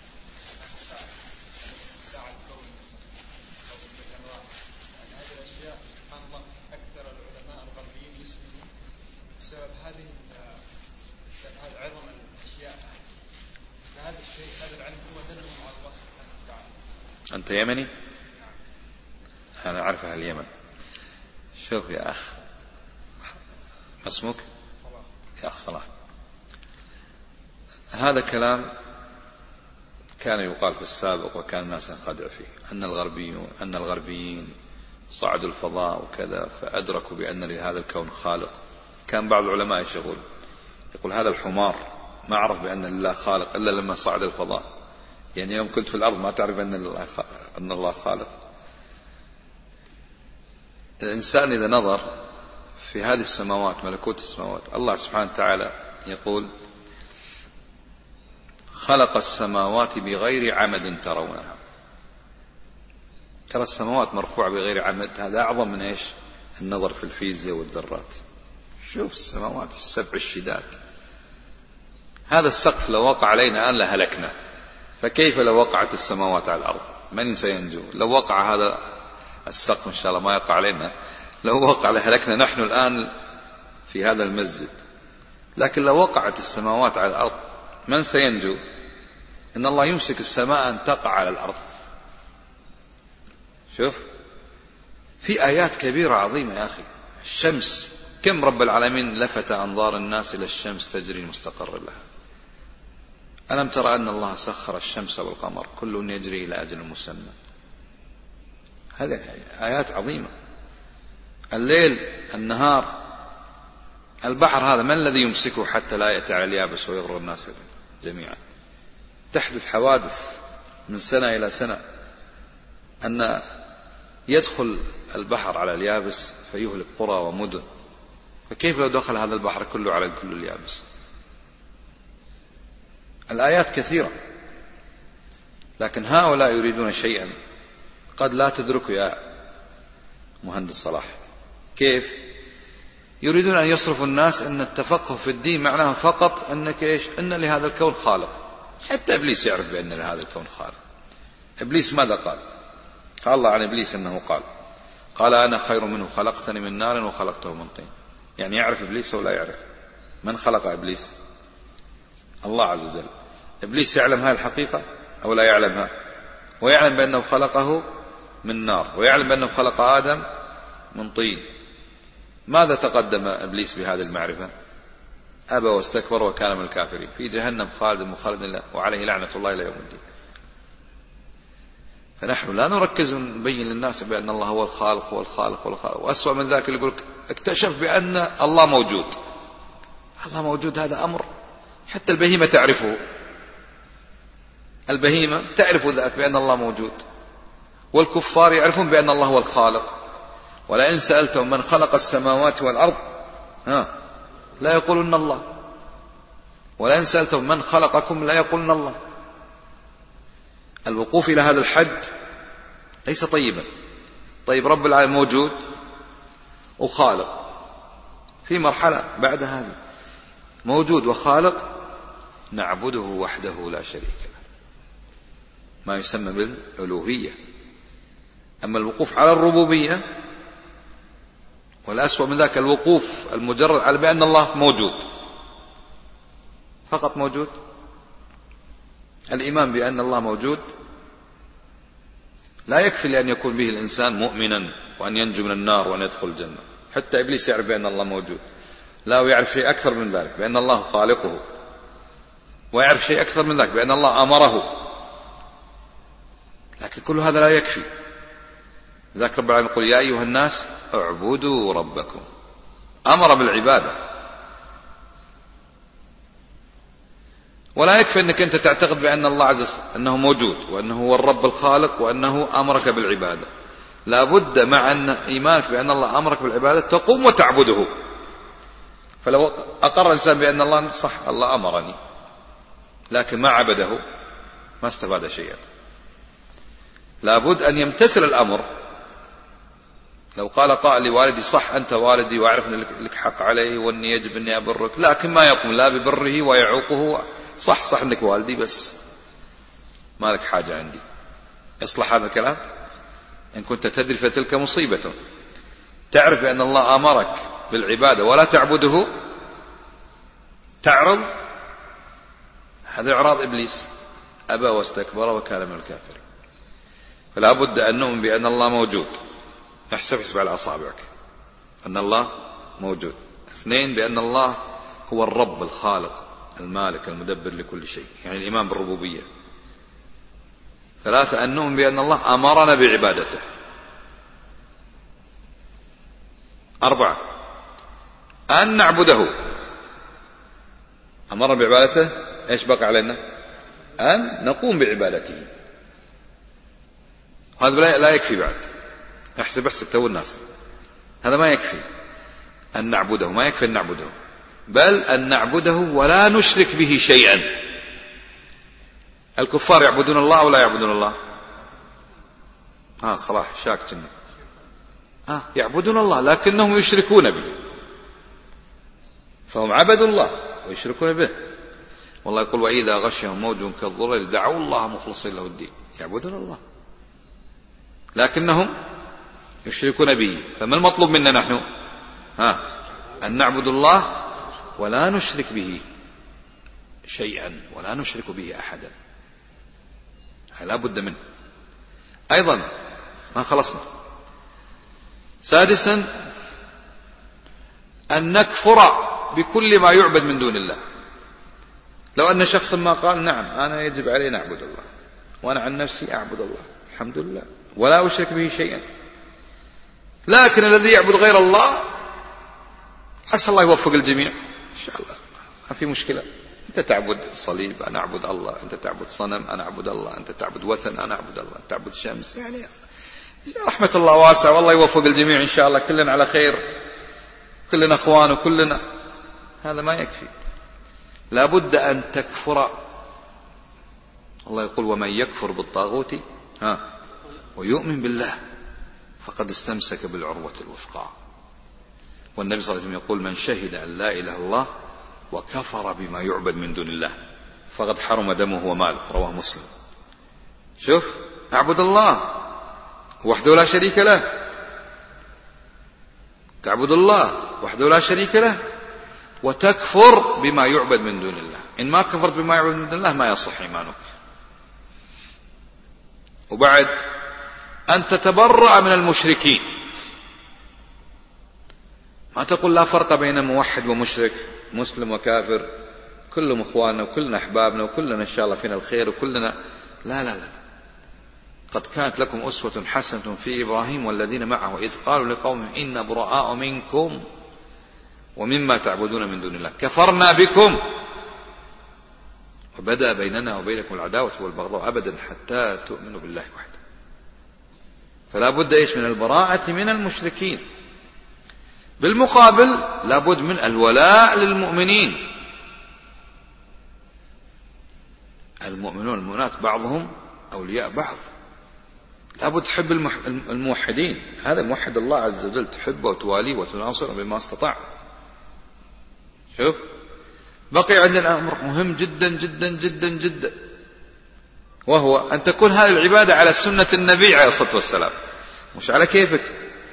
ساعة الكون أو المجرات. هذه الأشياء سبحان الله أكثر العلماء الغربيين يسلمون بسبب هذه عظم الأشياء. هذا الشيء، هذا العلم هو دلهم على الله سبحانه وتعالى. أنت يمني؟ أنا أعرف أهل اليمن. شوف يا أخ، ما اسمك؟ صلاح. يا أخ صلاح، هذا كلام كان يقال في السابق وكان الناس ينخدع فيه، أن الغربيين صعدوا الفضاء وكذا فأدركوا بأن لهذا الكون خالق. كان بعض العلماء يقول هذا الحمار ما عرف بأن الله خالق إلا لما صعد الفضاء. يعني يوم كنت في الأرض ما تعرف أن الله خالق. الإنسان إذا نظر في هذه السماوات، ملكوت السماوات، الله سبحانه وتعالى يقول خلق السماوات بغير عمد ترونها. ترى السماوات مرفوعة بغير عمد، هذا أعظم من إيش؟ النظر في الفيزياء والذرات. شوف السماوات السبع الشداد، هذا السقف لو وقع علينا الآن لهلكنا، فكيف لو وقعت السماوات على الأرض؟ من سينجو؟ لو وقع هذا السقف إن شاء الله ما يقع علينا، لو وقع لهلكنا نحن الآن في هذا المسجد. لكن لو وقعت السماوات على الأرض من سينجو؟ إن الله يمسك السماء أن تقع على الأرض. شوف في آيات كبيرة عظيمة يا أخي. الشمس، كم رب العالمين لفت أنظار الناس إلى الشمس تجري مستقر لها. ألم ترى أن الله سخر الشمس والقمر كل يجري إلى أجل مسمى؟ هذه آيات عظيمة. الليل، النهار، البحر، هذا من الذي يمسكه حتى لا يأتي على اليابس ويغرق الناس جميعا؟ تحدث حوادث من سنة إلى سنة أن يدخل البحر على اليابس فيهلك قرى ومدن، فكيف لو دخل هذا البحر كله على كل اليابس؟ الآيات كثيرة، لكن هؤلاء يريدون شيئا قد لا تدركه يا مهندس صلاح. كيف؟ يريدون أن يصرفوا الناس أن التفقه في الدين معناه فقط أنك إيش؟ أن لهذا الكون خالق. حتى إبليس يعرف بأن لهذا الكون خالق. إبليس ماذا قال؟ قال الله عن إبليس أنه قال أنا خير منه خلقتني من نار وخلقته من طين. يعني يعرف إبليس ولا يعرف؟ من خلق إبليس؟ الله عز وجل. إبليس يعلم هذه الحقيقة أو لا يعلمها؟ ويعلم بأنه خلقه من نار، ويعلم بأنه خلق آدم من طين. ماذا تقدم إبليس بهذه المعرفة؟ أبى واستكبر وكان من الكافرين في جهنم خالد مخلد وعليه لعنة الله إلى يوم الدين. فنحن لا نركز نبين للناس بأن الله هو الخالق هو الخالق هو الخالق. وأسوأ من ذلك اللي يقول اكتشف بأن الله موجود. الله موجود هذا أمر حتى البهيمة تعرفه. البهيمة تعرف ذلك بأن الله موجود، والكفار يعرفون بأن الله هو الخالق. ولئن سألتهم من خلق السماوات والأرض لا يقولون الله، ولئن سألتهم من خلقكم لا يقولون الله. الوقوف إلى هذا الحد ليس طيبا. طيب رب العالمين موجود وخالق، في مرحلة بعد هذه موجود وخالق نعبده وحده لا شريك له، ما يسمى بالألوهية. أما الوقوف على الربوبية، والأسوأ من ذلك الوقوف المجرد على بأن الله موجود فقط، موجود. الإيمان بأن الله موجود لا يكفي لأن يكون به الإنسان مؤمنا وأن ينجو من النار وأن يدخل الجنة. حتى إبليس يعرف بأن الله موجود، لا ويعرف شيء أكثر من ذلك بأن الله خالقه، ويعرف شيء أكثر من ذلك بأن الله أمره. لكن كل هذا لا يكفي. ذاك رب العالمين يقول يا أيها الناس اعبدوا ربكم. أمر بالعبادة ولا يكفي أنك أنت تعتقد بأن الله عز وجل أنه موجود وأنه هو الرب الخالق وأنه أمرك بالعبادة، لا بد مع أن إيمانك بأن الله أمرك بالعبادة تقوم وتعبده. فلو أقر الإنسان بأن الله صح الله أمرني لكن ما عبده ما استفاد شيئا. لا بد أن يمتثل الأمر. لو قال قائل لوالدي صح أنت والدي وأعرف أن لك حق علي وأني يجب أني أبرك، لكن ما يقوم لا ببره ويعوقه، صح أنك والدي بس ما لك حاجة عندي. يصلح هذا الكلام؟ إن كنت تدري فتلك مصيبة. تعرف بأن الله أمرك بالعبادة ولا تعبده تعرض، هذا إعراض إبليس، أبى واستكبر وكان من الكافرين. فلا بد أن نؤمن بأن الله موجود، احسب على أصابعك أن الله موجود. 2 بأن الله هو الرب الخالق المالك المدبر لكل شيء، يعني الإيمان بالربوبية. 3 أن نؤمن بأن الله أمرنا بعبادته. 4 أن نعبده، أمرنا بعبادته، إيش بقى علينا؟ أن نقوم بعبادته. هذا لا يكفي بعد، احسب تو الناس، هذا ما يكفي أن نعبده، ما يكفي أن نعبده، بل أن نعبده ولا نشرك به شيئا. الكفار يعبدون الله أو لا يعبدون الله؟ صلاح شاك جنة يعبدون الله لكنهم يشركون به، فهم عبدوا الله ويشركون به. والله يقول وإذا غشهم موج كالظلل دعوا الله مخلصين له الدين. يعبدون الله لكنهم يشركون به. فما المطلوب منا نحن؟ أن نعبد الله ولا نشرك به شيئا ولا نشرك به أحدا، لا بد منه. أيضا ما خلصنا. 6 أن نكفر بكل ما يعبد من دون الله. لو أن شخصا ما قال نعم أنا يجب علي أن أعبد الله وأنا عن نفسي أعبد الله الحمد لله ولا أشرك به شيئا، لكن الذي يعبد غير الله عسى الله يوفق الجميع إن شاء الله، ما في مشكلة. أنت تعبد صليب أنا أعبد الله، أنت تعبد صنم أنا أعبد الله، أنت تعبد وثن أنا أعبد الله، أنت تعبد شمس، يعني رحمة الله واسعة والله يوفق الجميع إن شاء الله، كلنا على خير، كلنا أخوان وكلنا. هذا ما يكفي، لا بد أن تكفر. الله يقول ومن يكفر بالطاغوت ويؤمن بالله فقد استمسك بالعروة الوثقى. والنبي صلى الله عليه وسلم يقول من شهد أن لا إله إلا الله وكفر بما يعبد من دون الله فقد حرم دمه وماله، رواه مسلم. شوف، اعبد الله وحده لا شريك له، تعبد الله وحده لا شريك له وتكفر بما يعبد من دون الله. إن ما كفرت بما يعبد من دون الله ما يصح إيمانك. وبعد أن تتبرأ من المشركين، ما تقول لا فرق بين موحد ومشرك، مسلم وكافر، كلهم اخواننا وكلنا احبابنا وكلنا ان شاء الله فينا الخير وكلنا. لا لا لا، قد كانت لكم أسوة حسنة في إبراهيم والذين معه إذ قالوا لقومهم إنا براء منكم ومما تعبدون من دون الله كفرنا بكم وبدأ بيننا وبينكم العداوة والبغضاء أبدا حتى تؤمنوا بالله وحده. فلا بد من البراءة من المشركين. بالمقابل لا بد من الولاء للمؤمنين. المؤمنون والمؤمنات بعضهم أولياء بعض. لا بد تحب الموحدين، هذا موحد الله عز وجل تحبه وتواليه وتناصره بما استطاع. شوف، بقي عندنا أمر مهم جدا جدا جدا جدا، وهو أن تكون هذه العبادة على سنة النبي عليه الصلاة والسلام، مش على كيفك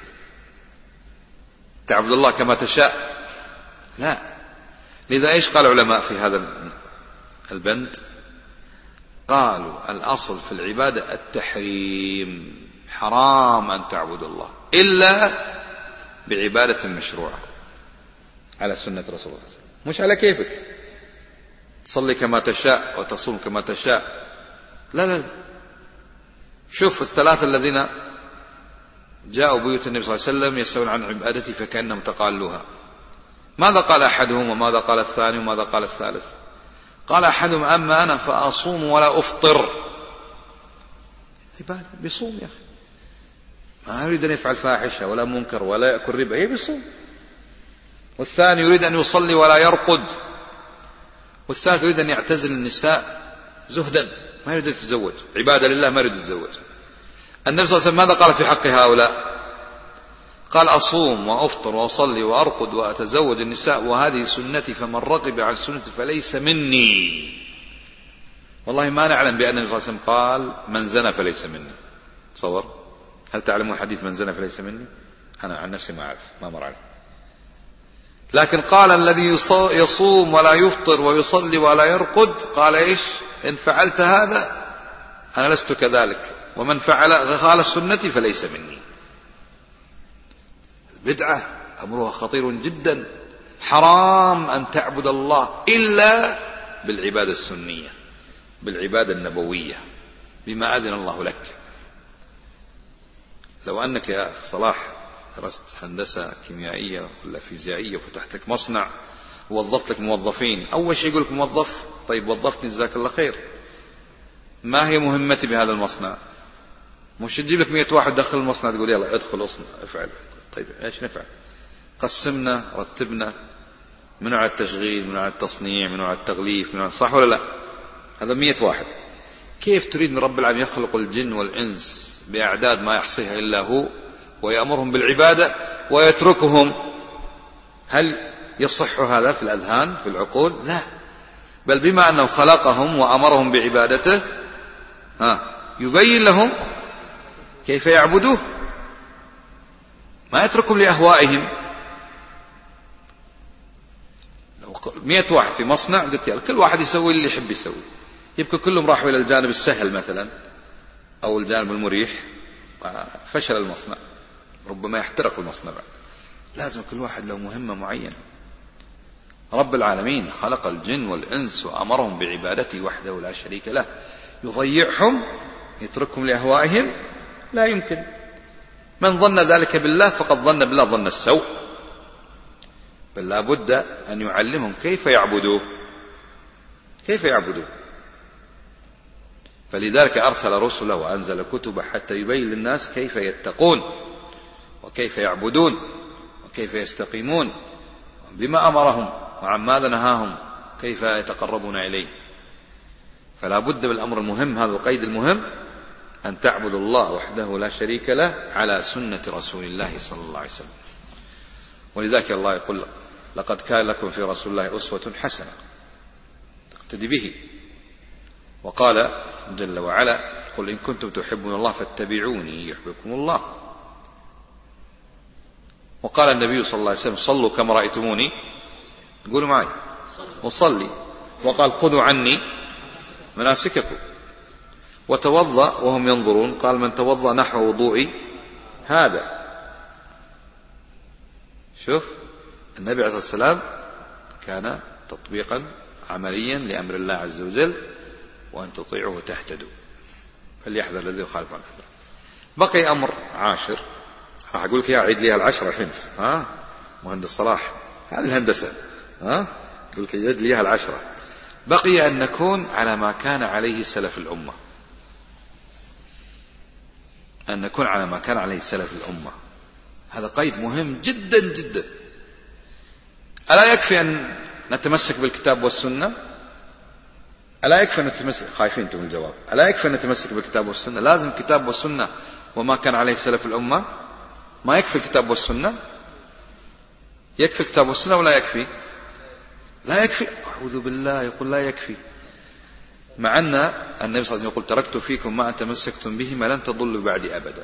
تعبد الله كما تشاء، لا. لذا إيش قال العلماء في هذا البند؟ قالوا الأصل في العبادة التحريم، حرام أن تعبد الله إلا بعبادة مشروعة على سنة رسول الله صلى الله عليه وسلم، مش على كيفك تصلي كما تشاء وتصوم كما تشاء، لا لا لا. شوف الثلاثة الذين جاءوا بيوت النبي صلى الله عليه وسلم يسألون عن عبادتي فكأنهم تقالوها، ماذا قال أحدهم وماذا قال الثاني وماذا قال الثالث؟ قال أحدهم أما أنا فأصوم ولا أفطر. عبادة، بيصوم يا أخي، ما يريد أن يفعل فاحشة ولا منكر ولا يأكل ربا، هي بيصوم. والثاني يريد أن يصلي ولا يرقد. والثالث يريد أن يعتزل النساء زهدا، ما يريد يتزوج، عبادة لله ما يريد يتزوج. النبي صلى الله عليه وسلم ماذا قال في حق هؤلاء؟ قال أصوم وأفطر وأصلي وأرقد وأتزوج النساء وهذه سنتي فمن رغب عن سنتي فليس مني. والله ما نعلم بأن النبي صلى الله عليه وسلم قال من زنى فليس مني. تصور، هل تعلمون حديث من زنى فليس مني؟ أنا عن نفسي ما أعرف، ما مر علي. لكن قال الذي يصوم ولا يفطر ويصلي ولا يرقد، قال إيش؟ إن فعلت هذا أنا لست كذلك، ومن فعل خالف سنتي فليس مني. البدعة أمرها خطير جدا، حرام أن تعبد الله إلا بالعبادة السنية، بالعبادة النبوية، بما أذن الله لك. لو أنك يا صلاح درست هندسة كيميائية ولا فيزيائية وفتحت لك مصنع ووظفت لك موظفين، أول شيء يقول لك موظف، طيب وظفتني جزاك الله خير، ما هي مهمتي بهذا المصنع؟ مش تجيب لك 100 واحد دخل المصنع تقول يلا ادخل اصنع افعل. طيب ايش نفعل؟ قسمنا رتبنا، منو على التشغيل، منو على التصنيع، منو على التغليف، منو على، صح ولا لا؟ هذا 100 واحد. كيف تريد من رب العالمين يخلق الجن والإنس بأعداد ما يحصيها إلا هو ويأمرهم بالعبادة ويتركهم؟ هل يصح هذا في الأذهان في العقول؟ لا، بل بما أنه خلقهم وأمرهم بعبادته يبين لهم كيف يعبدوه، ما يتركهم لأهوائهم. لو 100 واحد في مصنع قلت يلا كل واحد يسوي اللي يحب يسوي، يبقى كلهم راحوا إلى الجانب السهل مثلا أو الجانب المريح، فشل المصنع، ربما يحترق المصنع بعد. لازم كل واحد له مهمة معينة. رب العالمين خلق الجن والإنس وأمرهم بعبادته وحده لا شريك له، يضيعهم يتركهم لأهوائهم؟ لا يمكن. من ظن ذلك بالله فقد ظن بالله ظن السوء، بل لا بد أن يعلمهم كيف يعبدوه، كيف يعبدوه. فلذلك أرسل رسله وأنزل كتبه حتى يبين للناس كيف يتقون وكيف يعبدون وكيف يستقيمون، بما أمرهم وعن ماذا نهاهم، كيف يتقربون إليه. فلا بد بالأمر المهم، هذا القيد المهم، أن تعبد الله وحده لا شريك له على سنة رسول الله صلى الله عليه وسلم. ولذلك الله يقول لقد كان لكم في رسول الله أسوة حسنة تقتدي به. وقال جل وعلا قل إن كنتم تحبون الله فاتبعوني يحببكم الله. وقال النبي صلى الله عليه وسلم صلوا كما رأيتموني، قولوا معي، وصلي. وقال خذوا عني مناسككم وتوضأ وهم ينظرون، قال من توضأ نحو وضوئي هذا. شوف النبي عليه الصلاة والسلام كان تطبيقا عمليا لأمر الله عز وجل، وأن تطيعوه تهتدوا، فليحذر الذي يخالف عن أمره. بقي أمر عاشر، راح أقول لك يا عيد لي 10 الحين، مهندس صلاح هذه الهندسة، أقول لك عيد لي 10. بقي أن نكون على ما كان عليه سلف الأمة، أن نكون على ما كان عليه سلف الأمة. هذا قيد مهم جدا جدا. ألا يكفي أن نتمسك بالكتاب والسنة؟ ألا يكفي أن نتمسك، خايفين أنتم الجواب، ألا يكفي أن نتمسك بالكتاب والسنة؟ لازم الكتاب والسنة وما كان عليه سلف الأمة. ما يكفي الكتاب والسنة؟ يكفي الكتاب والسنة ولا يكفي؟ لا يكفي، أعوذ بالله، يقول لا يكفي، مع أن النبي صلى الله عليه وسلم يقول تركت فيكم ما أن تمسكتم بهما لن تضلوا بعدي أبدا.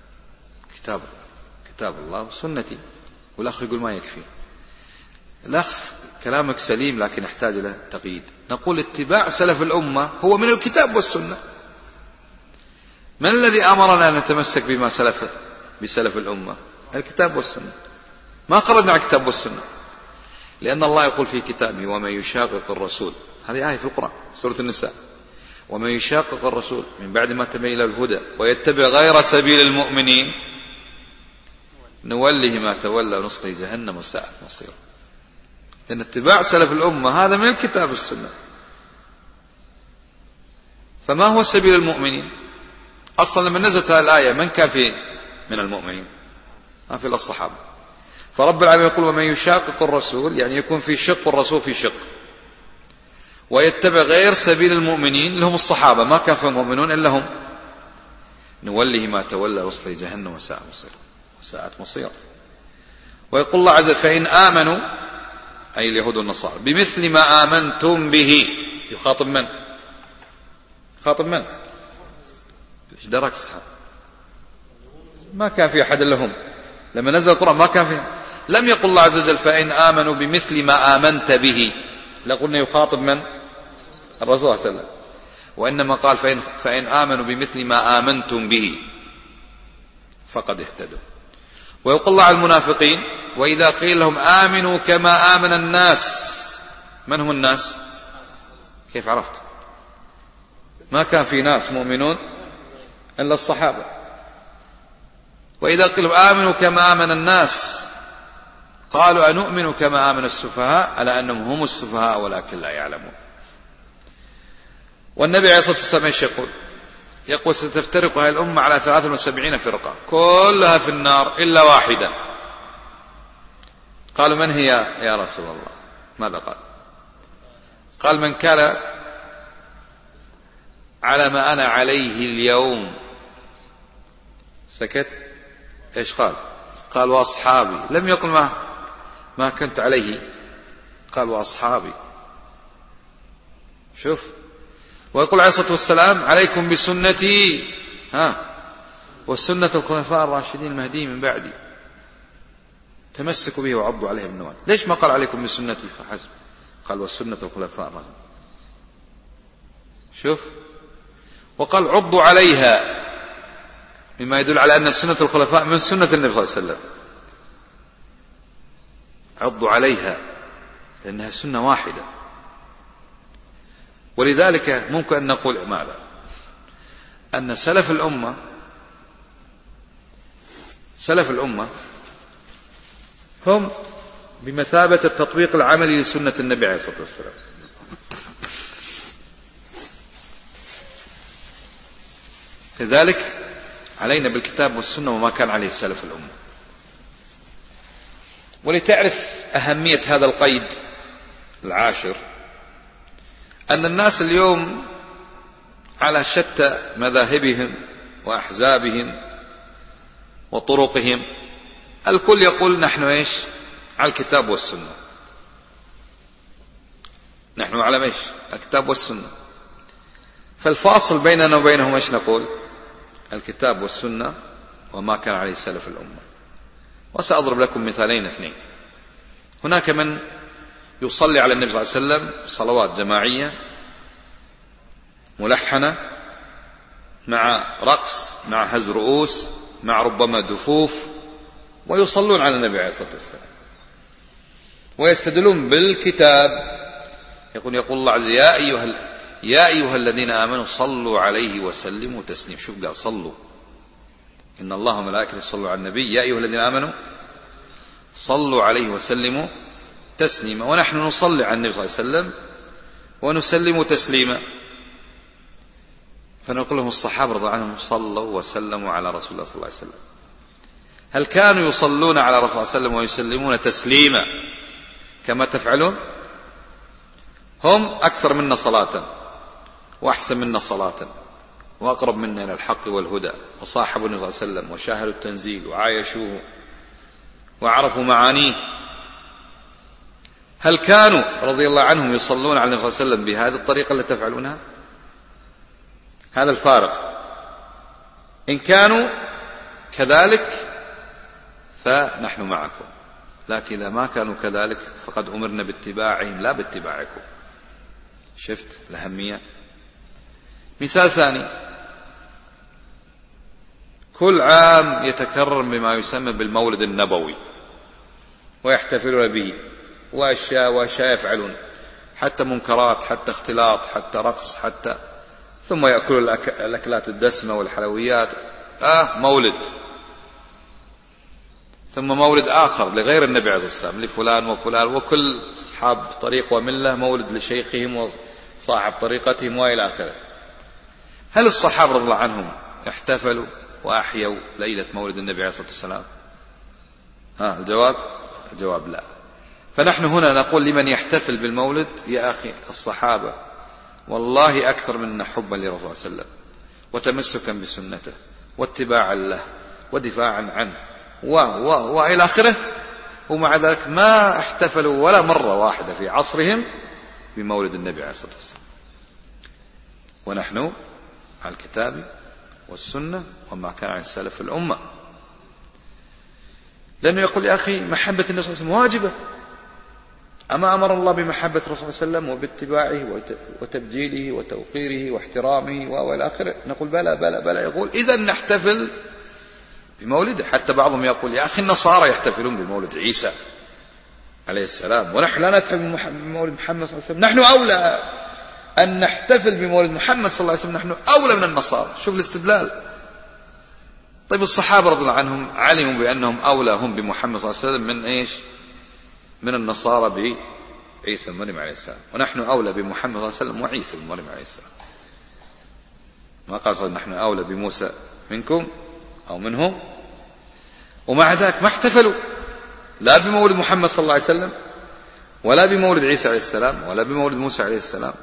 كتاب الله وسنتي. والأخ يقول ما يكفي. الأخ كلامك سليم لكن يحتاج إلى تقييد. نقول اتباع سلف الأمة هو من الكتاب والسنة. من الذي أمرنا أن نتمسك بما بسلف الأمة؟ الكتاب والسنة. ما قررنا على الكتاب والسنة، لأن الله يقول في كتابه ومن يشاقق الرسول، هذه آية في القرآن سورة النساء، ومن يشاقق الرسول من بعد ما تبين له الهدى ويتبع غير سبيل المؤمنين نوله ما تولى ونصله جهنم وساءت مصيرا. لأن اتباع سلف الأمة هذا من الكتاب والسنة. فما هو سبيل المؤمنين؟ أصلا لما نزلت الآية من كان في من المؤمنين؟ ما في إلا الصحابة. فرب العالمين يقول ومن يشاقق الرسول، يعني يكون في شق والرسول في شق، ويتبع غير سبيل المؤمنين اللي هم الصحابة، ما كان فيهم مؤمنون إلا هم، نوله ما تولى وصله جهنم وساءت مصيرا. ويقول الله عز وجل فإن آمنوا، أي اليهود والنصارى، بمثل ما آمنتم به، يخاطب من؟ يخاطب من؟ إيش درك الصحابة؟ ما كان في أحد إلا هم. لما نزل القرآن ما كان فيه، لم يقل الله عز وجل فإن آمنوا بمثل ما آمنت به، لقلنا يخاطب من؟ الرسول صلى الله عليه وسلم. وإنما قال فإن آمنوا بمثل ما آمنتم به فقد اهتدوا. ويقول الله على المنافقين وإذا قيل لهم آمنوا كما آمن الناس، من هم الناس؟ كيف عرفت؟ ما كان في ناس مؤمنون إلا الصحابة. وإذا قيل لهم آمنوا كما آمن الناس قالوا أنؤمن كما آمن السفهاء، على أنهم هم السفهاء ولكن لا يعلمون. والنبي عليه الصلاة والسلام ايش يقول ستفترق هذه الأمة على 73 فرقة كلها في النار إلا واحدة. قالوا من هي يا رسول الله؟ ماذا قال؟ قال من كان على ما أنا عليه اليوم. سكت. ايش قال؟ قال وأصحابي، لم يقل ما كنت عليه، قال وأصحابي. شوف. ويقول عليه الصلاة والسلام عليكم بسنتي وسنة الخلفاء الراشدين المهديين من بعدي، تمسكوا به وعضوا عليه بالنواجذ. ليش ما قال عليكم بسنتي فحسب؟ قال وسنة الخلفاء الراشدين. شوف. وقال عضوا عليها، مما يدل على أن سنة الخلفاء من سنة النبي صلى الله عليه وسلم. عضوا عليها لأنها سنة واحدة. ولذلك ممكن أن نقول ماذا؟ أن سلف الأمة هم بمثابة التطبيق العملي لسنة النبي عليه الصلاة والسلام. لذلك علينا بالكتاب والسنة وما كان عليه سلف الأمة. ولتعرف أهمية هذا القيد العاشر، أن الناس اليوم على شتى مذاهبهم وأحزابهم وطرقهم، الكل يقول نحن ايش؟ على الكتاب والسنة. نحن على ايش؟ الكتاب والسنة. فالفاصل بيننا وبينهم ايش نقول؟ الكتاب والسنة وما كان عليه سلف الأمة. وسأضرب لكم مثالين اثنين. هناك من يصلي على النبي صلى الله عليه وسلم صلوات جماعية ملحنة مع رقص مع هز رؤوس مع ربما دفوف، ويصلون على النبي عليه الصلاة والسلام ويستدلون بالكتاب. يقول الله عز وجل يا أيها الذين آمنوا صلوا عليه وسلموا تسليما. شوف قال صلوا، إن الله وملائكته يصلوا على النبي يا أيها الذين آمنوا صلوا عليه وسلموا تسليما. ونحن نصلي على النبي صلى الله عليه وسلم ونسلم تسليما. فنقول لهم الصحابة رضي الله عنهم صلوا وسلموا على رسول الله صلى الله عليه وسلم. هل كانوا يصلون على رسول الله صلى الله عليه وسلم ويسلمون تسليما كما تفعلون؟ هم أكثر منا صلاة وأحسن منا صلاة وأقرب منا إلى الحق والهدى، وصاحبوا النبي صلى الله عليه وسلم وشاهدوا التنزيل وعايشوه وعرفوا معانيه. هل كانوا رضي الله عنهم يصلون على النبي صلى الله عليه وسلم بهذه الطريقة التي تفعلونها؟ هذا الفارق. إن كانوا كذلك فنحن معكم، لكن إذا ما كانوا كذلك فقد أمرنا باتباعهم لا باتباعكم. شفت الأهمية؟ مثال ثاني، كل عام يتكرر بما يسمى بالمولد النبوي ويحتفلون به، وأشياء يفعلون، حتى منكرات، حتى اختلاط، حتى رقص، حتى ثم يأكلون الأكلات الدسمة والحلويات. مولد، ثم مولد آخر لغير النبي عليه الصلاة والسلام، لفلان وفلان، وكل أصحاب طريق وملة مولد لشيخهم وصاحب طريقتهم وإلى آخره. هل الصحابة رضي الله عنهم احتفلوا وأحيوا ليلة مولد النبي عليه الصلاة والسلام؟ الجواب لا. فنحن هنا نقول لمن يحتفل بالمولد: يا أخي الصحابة والله أكثر منا حبا لرسول الله صلى الله عليه وسلم وتمسكا بسنته واتباعا له ودفاعا عنه وإلى آخره، ومع ذلك ما احتفلوا ولا مرة واحدة في عصرهم بمولد النبي عليه الصلاة والسلام. ونحن على الكتاب والسنة وما كان عن السلف الأمة. لأنه يقول: يا أخي محبة النبي صلى الله عليه وسلم واجبة، أما أمر الله بمحبة الرسول صلى الله عليه وسلم وباتباعه وتبجيله وتوقيره واحترامه وإلى آخره؟ نقول: بلى بلى بلى. يقول: إذا نحتفل بمولده. حتى بعضهم يقول: يا أخي النصارى يحتفلون بمولد عيسى عليه السلام ونحن لا نحتفل بمولد محمد صلى الله عليه وسلم، نحن أولى أن نحتفل بمولد محمد صلى الله عليه وسلم، نحن أولى من النصارى. شوف الاستدلال. طيب الصحابة رضي الله عنهم علموا بأنهم أولى هم بمحمد صلى الله عليه وسلم من إيش؟ من النصارى بعيسى بن مريم عليه السلام، ونحن أولى بمحمد صلى الله عليه وسلم وعيسى بن مريم عليه السلام. ما قال نحن أولى بموسى منكم أو منهم، ومع ذلك ما احتفلوا لا بمولد محمد صلى الله عليه وسلم ولا بمولد عيسى عليه السلام ولا بمولد موسى عليه السلام،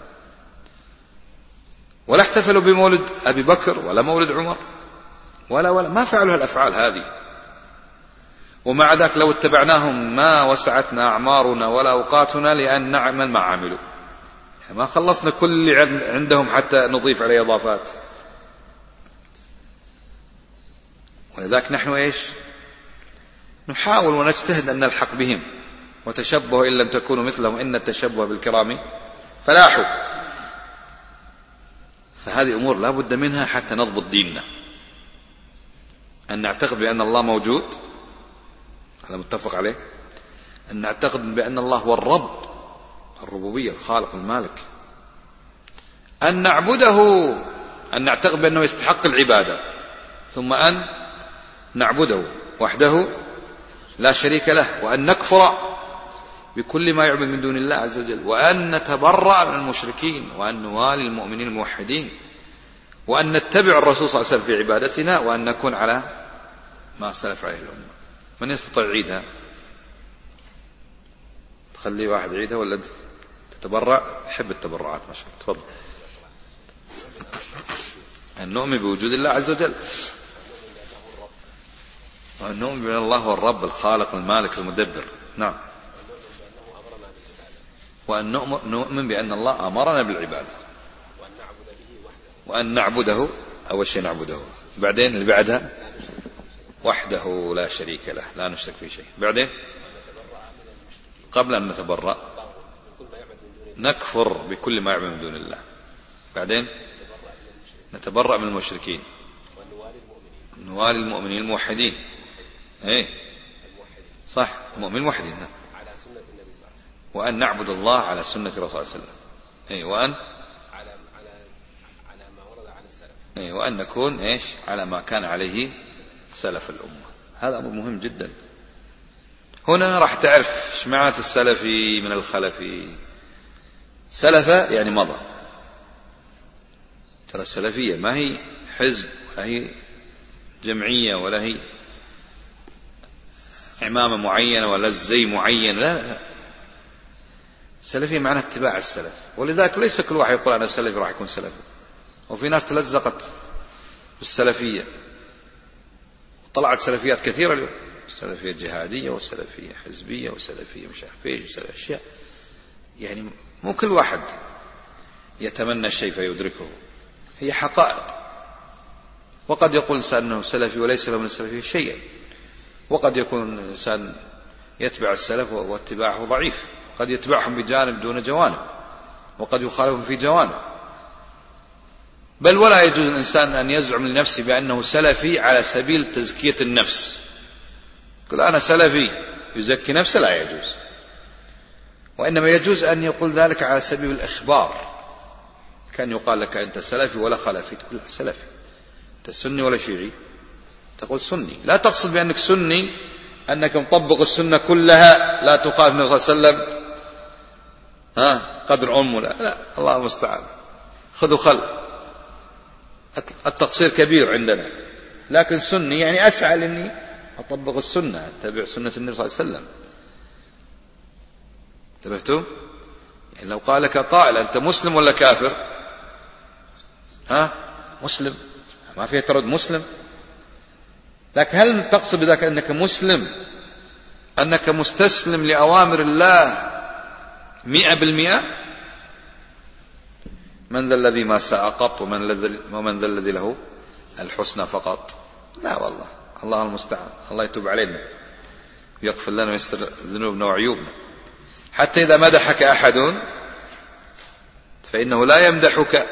ولا احتفلوا بمولد أبي بكر ولا مولد عمر ولا ما فعلوا الأفعال هذه. ومع ذلك لو اتبعناهم ما وسعتنا أعمارنا ولا أوقاتنا لأن نعمل ما عملوا، يعني ما خلصنا كل اللي عندهم حتى نضيف عليه إضافات. ولذلك نحن إيش؟ نحاول ونجتهد أن نلحق بهم، وتشبهوا إن لم تكونوا مثلهم إن التشبه بالكرام فلاحوا. فهذه أمور لا بد منها حتى نضبط ديننا. أن نعتقد بأن الله موجود، هذا متفق عليه. أن نعتقد بأن الله هو الرب، الربوبية، الخالق المالك. أن نعبده، أن نعتقد بأنه يستحق العبادة، ثم أن نعبده وحده لا شريك له، وأن نكفر بكل ما يعبد من دون الله عز وجل، وأن نتبرأ من المشركين، وأن نوالي المؤمنين الموحدين، وأن نتبع الرسول صلى الله عليه وسلم في عبادتنا، وأن نكون على ما سلف عليه الأمة. من يستطيع يعيدها؟ تخلي واحد يعيدها ولا تتبرع؟ يحب التبرعات ما شاء الله. تفضل. أن نؤمن بوجود الله عز وجل، وأن نؤمن بأن الله هو الرب الخالق المالك المدبر. نعم. وأن نؤمن بأن الله أمرنا بالعبادة، وأن نعبده. أول شيء نعبده، بعدين اللي بعدها وحده لا شريك له لا نشرك فيه شيء، بعدين قبل أن نتبرأ نكفر بكل ما يعبد من دون الله، بعدين نتبرأ من المشركين، نوالي المؤمنين الموحدين. ايه صح، المؤمنين الموحدين. على سنة النبي صلى الله عليه وسلم، وأن نعبد الله على سنة الرسول صلى الله عليه وسلم. ايه وأن على ما ورد عن السلف. ايه وأن نكون ايش؟ على ما كان عليه سلف الأمة. هذا أمر مهم جدا. هنا راح تعرف ايش معنى السلفي من الخلفي. سلف يعني مضى. ترى السلفية ما هي حزب ولا هي جمعية ولا هي عمامة معينة ولا زي معين، لا. السلفية معنى اتباع السلف، ولذلك ليس كل واحد يقول أنا سلفي راح يكون سلفي. وفي ناس تلزقت بالسلفية، طلعت سلفيات كثيرة اليوم، سلفية جهادية وسلفية حزبية وسلفية مش عارف ايش وسلفية أشياء. يعني مو كل واحد يتمنى الشيء فيدركه، هي حقائق. وقد يقول الإنسان أنه سلفي وليس له من السلفية شيئا، وقد يكون الإنسان يتبع السلف واتباعه ضعيف، قد يتبعهم بجانب دون جوانب، وقد يخالفهم في جوانب. بل ولا يجوز الإنسان أن يزعم لنفسه بأنه سلفي على سبيل تزكية النفس. يقول أنا سلفي يزكي نفسه، لا يجوز. وإنما يجوز أن يقول ذلك على سبيل الإخبار. كان يقال لك أنت سلفي ولا خلفي، تقول سلفي. أنت سني ولا شيعي، تقول سني. لا تقصد بأنك سني أنك مطبق السنة كلها، لا تخالف النبي صلى الله عليه وسلم قدر لا. الله المستعان. خذوا خل. التقصير كبير عندنا، لكن سني يعني أسعى لأني أطبق السنة، أتبع سنة النبي صلى الله عليه وسلم. انتبهتوا؟ يعني لو قال لك قائل أنت مسلم ولا كافر؟ مسلم، ما فيه ترد، مسلم. لكن هل تقصد بذلك أنك مسلم، أنك مستسلم لأوامر الله 100%؟ من ذا الذي ما ساء قط ومن ذا الذي له الحسنى فقط؟ لا والله، الله المستعان، الله يتوب علينا ويغفر لنا ويستر ذنوبنا وعيوبنا. حتى إذا مدحك أحد فإنه لا يمدحك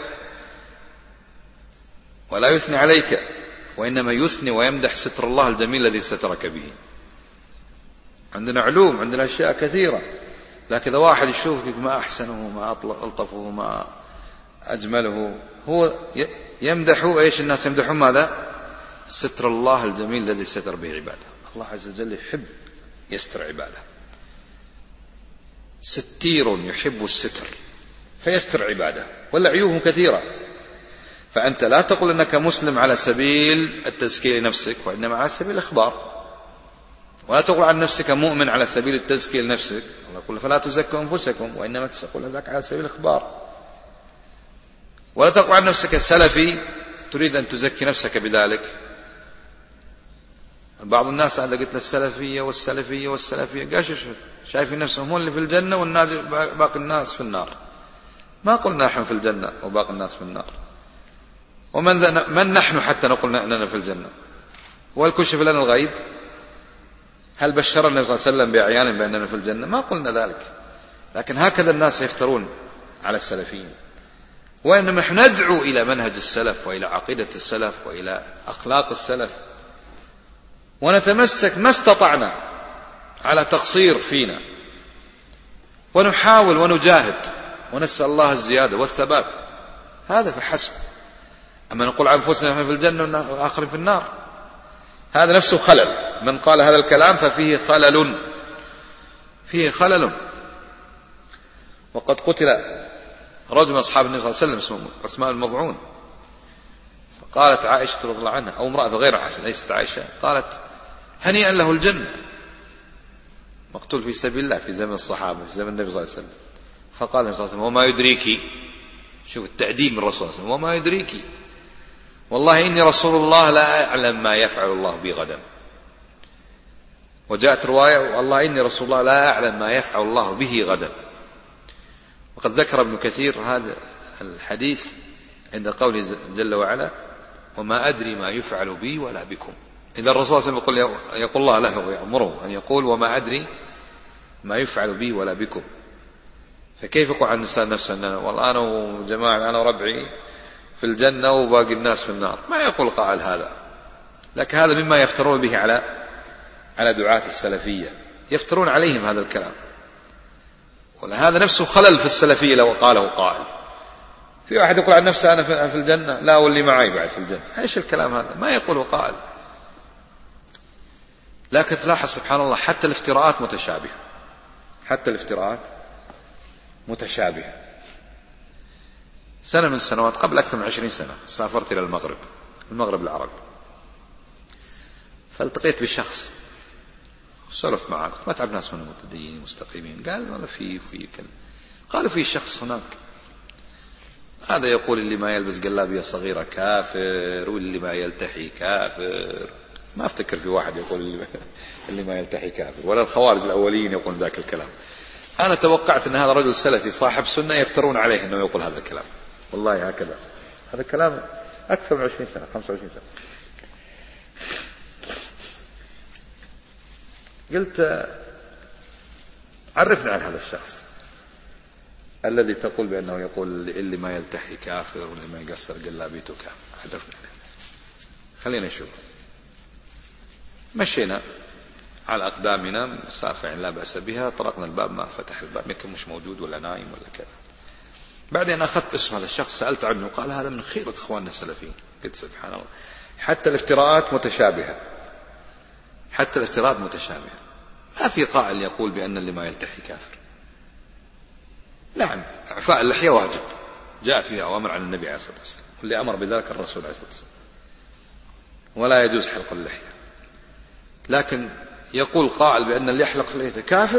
ولا يثني عليك، وإنما يثني ويمدح ستر الله الجميل الذي سترك به. عندنا علوم، عندنا أشياء كثيرة، لكن إذا واحد يشوفك ما أحسنه، ما ألطفه، ما أجمله، هو يمدح إيش؟ الناس يمدحون ماذا؟ ستر الله الجميل الذي ستر به عباده. الله عز وجل يحب يستر عباده، ستير يحب الستر فيستر عباده، ولا عيوبهم كثيرة. فأنت لا تقول أنك مسلم على سبيل التزكية لنفسك، وإنما على سبيل الإخبار. ولا تقول عن نفسك مؤمن على سبيل التزكية لنفسك، الله يقول فلا تزكوا أنفسكم، وإنما تقول هذاك على سبيل الإخبار. ولا تقول عن نفسك سلفي تريد أن تزكي نفسك بذلك. بعض الناس هذا قلت له السلفية والسلفية والسلفية، قاش شايفين نفسهم هم اللي في الجنة وباقي الناس في النار. ما قلنا نحن في الجنة وباقي الناس في النار. من نحن حتى نقول أننا في الجنة؟ والكشف لنا الغيب؟ هل بشر النبي صلى الله عليه وسلم بأعيان بأننا في الجنة؟ ما قلنا ذلك. لكن هكذا الناس يفترون على السلفيين. وإنما نحن ندعو إلى منهج السلف وإلى عقيدة السلف وإلى أخلاق السلف، ونتمسك ما استطعنا على تقصير فينا، ونحاول ونجاهد ونسأل الله الزيادة والثبات، هذا فحسب. أما نقول عن أنفسنا نحن في الجنة والآخرين في النار، هذا نفسه خلل. من قال هذا الكلام ففيه خلل. وقد قتل رجل من أصحاب النبي صلى الله عليه وسلم اسمه عثمان المضعون، فقالت عائشة رضي الله عنها، أو امرأة غير عائشة ليست عائشة، قالت هنيئا له الجنة، مقتول في سبيل الله في زمن الصحابة في زمن النبي صلى الله عليه وسلم. فقال النبي صلى الله عليه وسلم وما يدريك، شوف التأديب من الرسول صلى الله عليه وسلم، وما يدريك والله إني رسول الله لا أعلم ما يفعل الله بي غدا. وجاءت رواية والله إني رسول الله لا أعلم ما يفعل الله به غدا. وقد ذكر ابن كثير هذا الحديث عند قوله جل وعلا وما أدري ما يفعل بي ولا بكم. إذا الرسول صلى الله عليه وسلم يقول الله له ويأمره أن يقول وما أدري ما يفعل بي ولا بكم، فكيف يقول عن الإنسان نفسه أنه والله أنا وجماعة أنا وربعي في الجنة وباقي الناس في النار؟ ما يقول قائل هذا. لكن هذا مما يفترون به على دعاة السلفية، يفترون عليهم هذا الكلام. وهذا نفسه خلل في السلفية لو قاله قائل. في واحد يقول عن نفسه أنا في الجنة، لا واللي معي بعد في الجنة. إيش الكلام هذا؟ ما يقوله قائل. لكن تلاحظ سبحان الله حتى الافتراءات متشابهة. سنة من السنوات قبل أكثر من 20 سنة سافرت إلى المغرب العربي، فالتقيت بشخص سولفت معه، ما تعب ناس من متدينين مستقيمين، قال والله في كلمة، قالوا في شخص هناك هذا يقول اللي ما يلبس جلابية صغيرة كافر، واللي ما يلتحي كافر. ما افتكر في واحد يقول اللي ما يلتحي كافر، ولا الخوارج الأولين يقول ذاك الكلام. أنا توقعت أن هذا رجل سلفي صاحب سنة يفترون عليه أنه يقول هذا الكلام. والله هكذا، هذا الكلام أكثر من 20 سنة 25 سنة. قلت عرفنا عن هذا الشخص الذي تقول بأنه يقول اللي ما يلتحي كافر واللي ما يقصر جلابيته كافر. عرفنا عليه، خلينا نشوف. مشينا على أقدامنا مسافة لا بأس بها، طرقنا الباب ما فتح الباب، يمكن مش موجود ولا نايم ولا كذا. بعدين أخذت اسم هذا الشخص، سألت عنه، قال هذا من خيرة إخواننا السلفيين. قلت سبحان الله، حتى الافتراءات متشابهة. ما في قائل يقول بأن اللي ما يلتحي كافر. نعم، إعفاء اللحية واجب، جاءت فيها أوامر عن النبي عليه الصلاة والسلام، واللي أمر بذلك الرسول عليه الصلاة والسلام. ولا يجوز حلق اللحية. لكن يقول قائل بأن اللي يحلق اللحية كافر،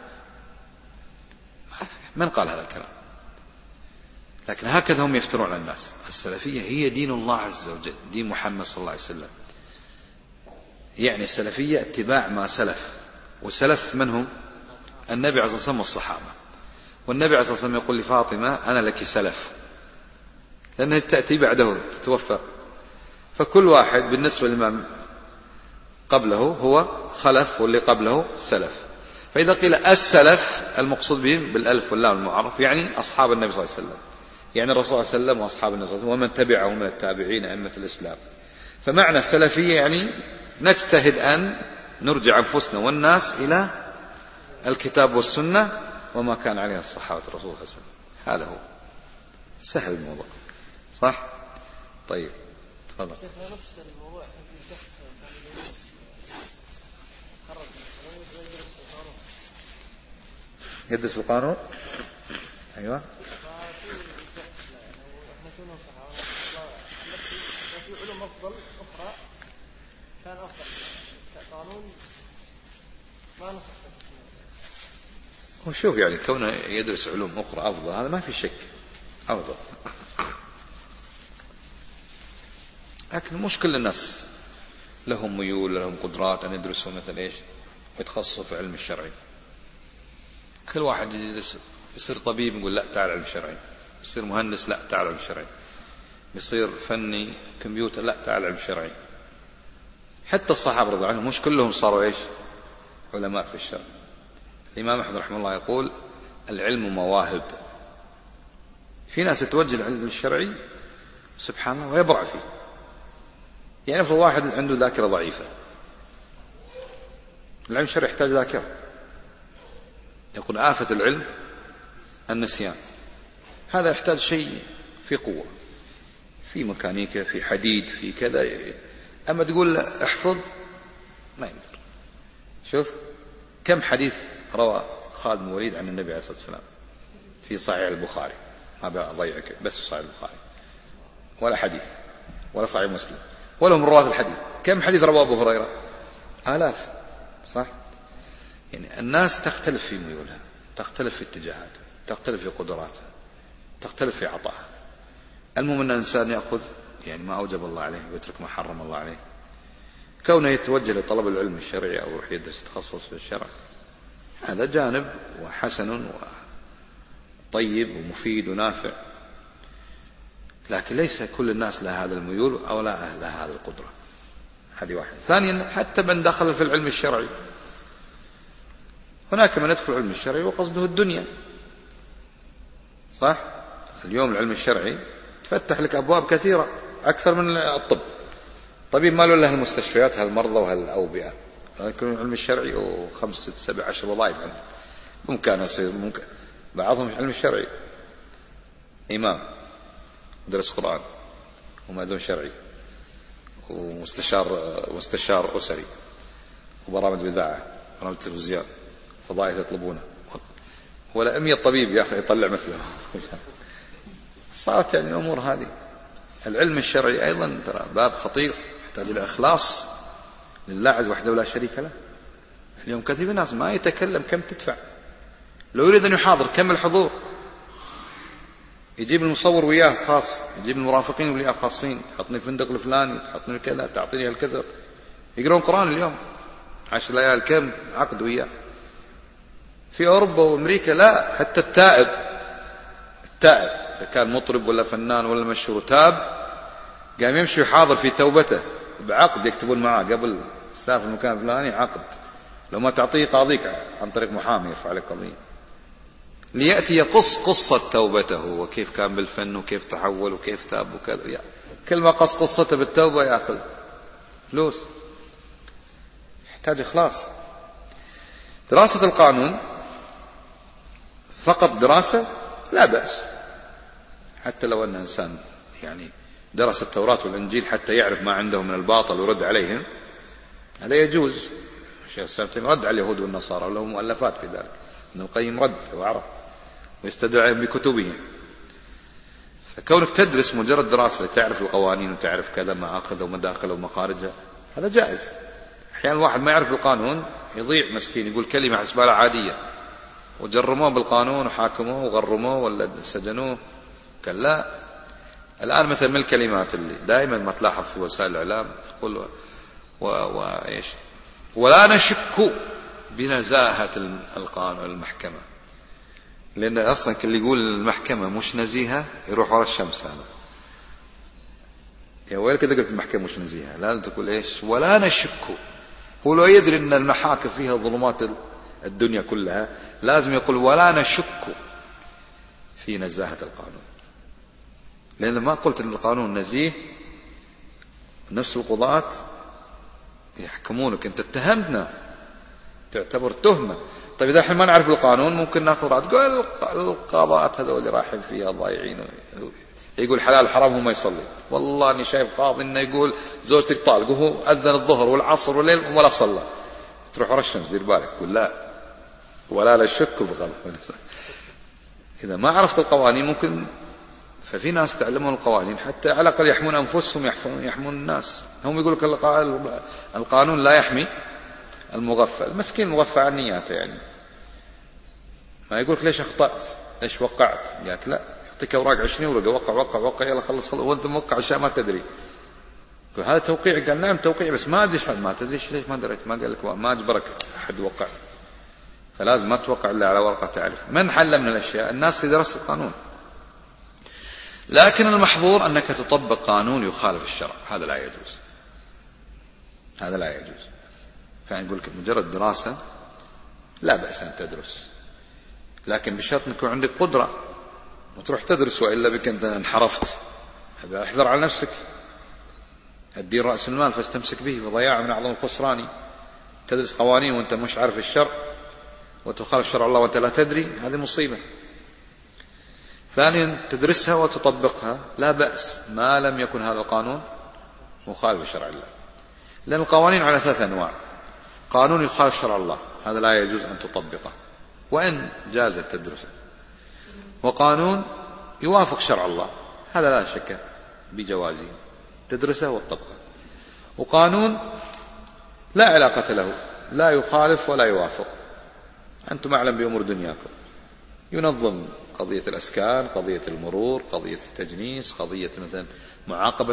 من قال هذا الكلام؟ لكن هكذا هم يفترون على الناس. السلفية هي دين الله عز وجل، دين محمد صلى الله عليه وسلم. يعني السلفية اتباع ما سلف، وسلف منهم النبي عليه الصلاة والسلام والصحابة. والنبي عليه الصلاة والسلام يقول لفاطمة أنا لك سلف، لأنها تأتي بعده تتوفى. فكل واحد بالنسبة لمن قبله هو خلف، واللي قبله سلف. فإذا قيل السلف المقصود بهم بالألف واللام المعرف يعني أصحاب النبي صلى الله عليه وسلم، يعني الرسول صلى الله عليه وسلم وأصحاب النبي صلى الله عليه وسلم ومن تبعه من التابعين أئمة الإسلام. فمعنى السلفية يعني نجتهد أن نرجع أنفسنا والناس إلى الكتاب والسنة وما كان عليه الصحابة الرسول صلى الله عليه وسلم. هذا هو سهل الموضوع، صح؟ طيب تفضل. يدرس القانون. أيوة. في علوم أفضل أخرى كان أفضل قانون ما نصح. وشوف يعني كونه يدرس علوم أخرى أفضل، هذا ما في شك أفضل. لكن مش كل الناس لهم ميول، لهم قدرات أن يدرسوا مثل إيش ويتخصصوا في علم الشرعي. كل واحد يدرس، يصير طبيب نقول لا تعال علم الشرعي، يصير مهندس لا تعال علم الشرعي، يصير فني كمبيوتر لا تعال علم الشرعي. حتى الصحابة رضي الله عنهم مش كلهم صاروا إيش علماء في الشرع. الإمام أحمد رحمه الله يقول العلم مواهب. في ناس يتوجه العلم الشرعي سبحان الله ويبرع فيه. يعني افرض واحد عنده ذاكرة ضعيفة، العلم الشرعي يحتاج ذاكرة. يقول آفة العلم النسيان. هذا يحتاج شيء في قوة، في ميكانيكا، في حديد، في كذا. أما تقول له احفظ ما يقدر. شوف كم حديث روى خالد بن الوليد عن النبي عليه الصلاة والسلام في صحيح البخاري، ما بضيعك بس في صحيح البخاري، ولا حديث ولا صحيح مسلم ولا من رواة الحديث. كم حديث رواه أبو هريرة؟ آلاف، صح؟ يعني الناس تختلف في ميولها، تختلف في اتجاهاتها، تختلف في قدراتها، تختلف في عطائها. المهم أن الإنسان يأخذ يعني ما أوجب الله عليه ويترك ما حرم الله عليه. كونه يتوجه لطلب العلم الشرعي أو يروح يدرس يتخصص في الشرع، هذا جانب وحسن وطيب ومفيد ونافع، لكن ليس كل الناس لها هذا الميول أو لها هذه القدرة. هذه واحدة. ثانيا حتى من دخل في العلم الشرعي، هناك من يدخل العلم الشرعي وقصده الدنيا، صح؟ اليوم العلم الشرعي تفتح لك أبواب كثيرة أكثر من الطب. طبيب ما له إلا المستشفيات هالمرضى وهالأوبئة، لكن العلم الشرعي و5 6 7 10 وظائف عنده. ممكن يصير، ممكن بعضهم في العلم الشرعي إمام درس قرآن ومأذون شرعي ومستشار أسري وبرامج إذاعة برامج تلفزيون فضائية يطلبونه، ولا 100 طبيب يا أخي يطلع مثله. صارت يعني الأمور هذه. العلم الشرعي أيضا ترى باب خطير يحتاج إلى إخلاص لله عز وحده ولا شريك له. اليوم كثير من الناس ما يتكلم كم تدفع، لو يريد أن يحاضر كم الحضور، يجيب المصور وياه خاص، يجيب المرافقين وياه خاصين، تحطني فندق الفلاني، تحطني كذا، تعطيني هالكذا. يقرون قرآن اليوم 10 ليال كم عقد وياه. في أوروبا وأمريكا لا، حتى التائب إذا كان مطرب ولا فنان ولا مشهور تاب قام يمشي يحاضر في توبته بعقد يكتبون معاه قبل سافر المكان الفلاني عقد، لو ما تعطيه قاضيك عن طريق محامي يرفع عليك قضية، ليأتي يقص قصة توبته وكيف كان بالفن وكيف تحول وكيف تاب وكذا. كل ما قص قصته بالتوبة يأخذ فلوس. يحتاج إخلاص. دراسة القانون فقط دراسة لا بأس، حتى لو أن إنسان يعني درس التوراة والإنجيل حتى يعرف ما عندهم من الباطل ويرد عليهم، هذا يجوز. الشيخ السلام رد على اليهود والنصارى وله مؤلفات في ذلك، ابن القيم رد وعرف ويستدل عليهم بكتبهم. كونك تدرس مجرد دراسة لتعرف القوانين وتعرف كذا مآخذ ومداخل ومخارجها هذا جائز. أحيانا الواحد ما يعرف القانون يضيع مسكين، يقول كلمة حسبالها عادية وجرموه بالقانون وحاكموه وغرموه ولا سجنوه. قال لا. الآن مثل من الكلمات اللي دائما ما تلاحظ في وسائل الإعلام يقول وإيش ولا نشك بنزاهة القانون المحكمة، لأن أصلا كل يقول المحكمة مش نزيهة يروح ورا الشمس. هذا يا ويلك إذا قلت المحكمة مش نزيهة لازم تقول إيش ولا نشك. هو لو يدري أن المحاكم فيها ظلمات الدنيا كلها لازم يقول ولا نشك في نزاهة القانون، لأن ما قلت أن القانون نزيه نفس القضاة يحكمونك أنت اتهمتنا تعتبر تهمة. طيب إذا احنا ما نعرف القانون ممكن ناخذ رأي تقول القضاءات هذول اللي رايحين فيها ضايعين، يقول حلال حرام هو ما يصلي. والله أني شايف قاضي إنه يقول زوجتك طالق وهو أذن الظهر والعصر والليل ولا صلى، تروح ورا الشمس دير بالك. يقول لا ولا شك بغلط. إذا ما عرفت القوانين ممكن، ففي ناس تعلمون القوانين حتى على الأقل يحمون أنفسهم يحمون الناس. هم يقولوا القانون لا يحمي المغفل، المسكين مغفى عن نياته، يعني ما يقولك ليش أخطأت ليش وقعت، قالك لا يعطيك أوراق 20 ورقة وقع وقع وقع يلا خلص وأنت موقع أشياء ما تدري. هذا توقيع. قال نعم توقيع بس ما أدري ما تدري ليش ما دريت، ما قال لك ما أجبرك أحد وقع، فلازم ما توقع إلا على ورقة تعرف. من حل من الأشياء الناس اللي درست القانون. لكن المحظور أنك تطبق قانون يخالف الشرع، هذا لا يجوز، هذا لا يجوز. فنقول لك مجرد دراسة لا بأس أن تدرس، لكن بشرط أن يكون عندك قدرة وتروح تدرس، وإلا بك أنت انحرفت. هذا احذر على نفسك. الدين رأس المال فاستمسك به وضياع من أعظم الخسران. تدرس قوانين وأنت مش عارف الشرع وتخالف شرع الله وأنت لا تدري، هذه مصيبة. ثانيا تدرسها وتطبقها لا بأس ما لم يكن هذا القانون مخالف شرع الله، لأن القوانين على 3 أنواع. قانون يخالف شرع الله هذا لا يجوز أن تطبقه وإن جاز تدرسه، وقانون يوافق شرع الله هذا لا شك بجوازه تدرسه وتطبقه، وقانون لا علاقة له لا يخالف ولا يوافق، أنتم أعلم بأمور دنياكم، ينظم قضية الأسكان، قضية المرور، قضية التجنيس، قضية مثلا معاقبة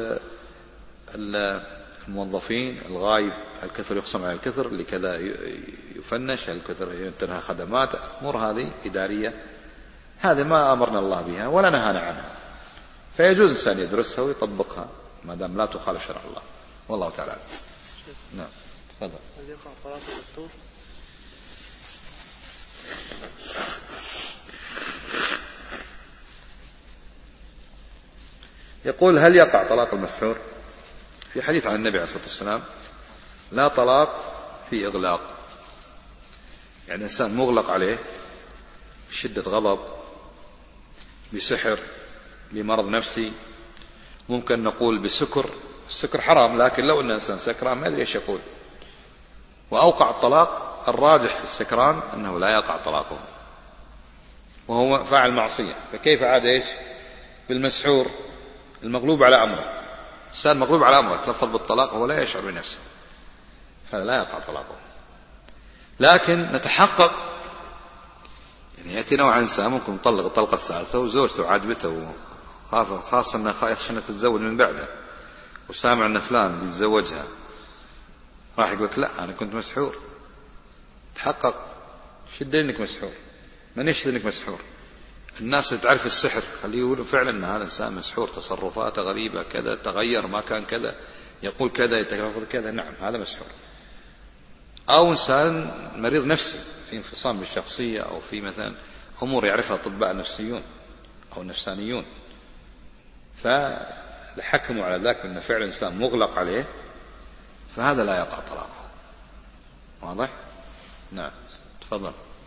الموظفين، الغايب الكثر يقسم على الكثر، اللي كذا يفنش، الكثر تنهى خدمات، أمور هذه إدارية، هذا ما أمرنا الله بها ولا نهانا عنها، فيجوز الإنسان يدرسها ويطبقها ما دام لا تخالف شرع الله، والله تعالى. نعم تفضل. هل يقع طلاق الدستور؟ يقول هل يقع طلاق المسحور؟ في حديث عن النبي عليه الصلاة والسلام لا طلاق في إغلاق، يعني إنسان مغلق عليه بشدة غضب، بسحر، بمرض نفسي، ممكن نقول بسكر، السكر حرام لكن لو أن الإنسان سكران ما أدري إيش يقول، وأوقع الطلاق، الراجح في السكران أنه لا يقع طلاقه وهو فاعل معصية، فكيف عاد إيش بالمسحور المغلوب على أمره؟ إنسان مغلوب على أمره تلفظ بالطلاق وهو لا يشعر بنفسه، هذا لا يقع طلاقه. لكن نتحقق، يعني يأتي نوع إنسان ممكن يطلق الطلقة الثالثة وزوجته عاجبته خاصة أنه خايف أنها تتزوج من بعده وسامع أن فلان بيتزوجها، راح يقول لك لا أنا كنت مسحور. تحقق، شد إنك مسحور، من يشهد إنك مسحور؟ الناس اللي تعرف السحر خليه يقولوا فعلا أن هذا إنسان مسحور، تصرفاته غريبة كذا، تغير ما كان كذا، يقول كذا، يتلفظ كذا، نعم هذا مسحور. أو إنسان مريض نفسي في انفصام بالشخصية، أو في مثلا أمور يعرفها أطباء نفسيون أو نفسانيون، فحكموا على ذلك أن فعل إنسان مغلق عليه، فهذا لا يقع طلاقه. واضح؟ نعم تفضل.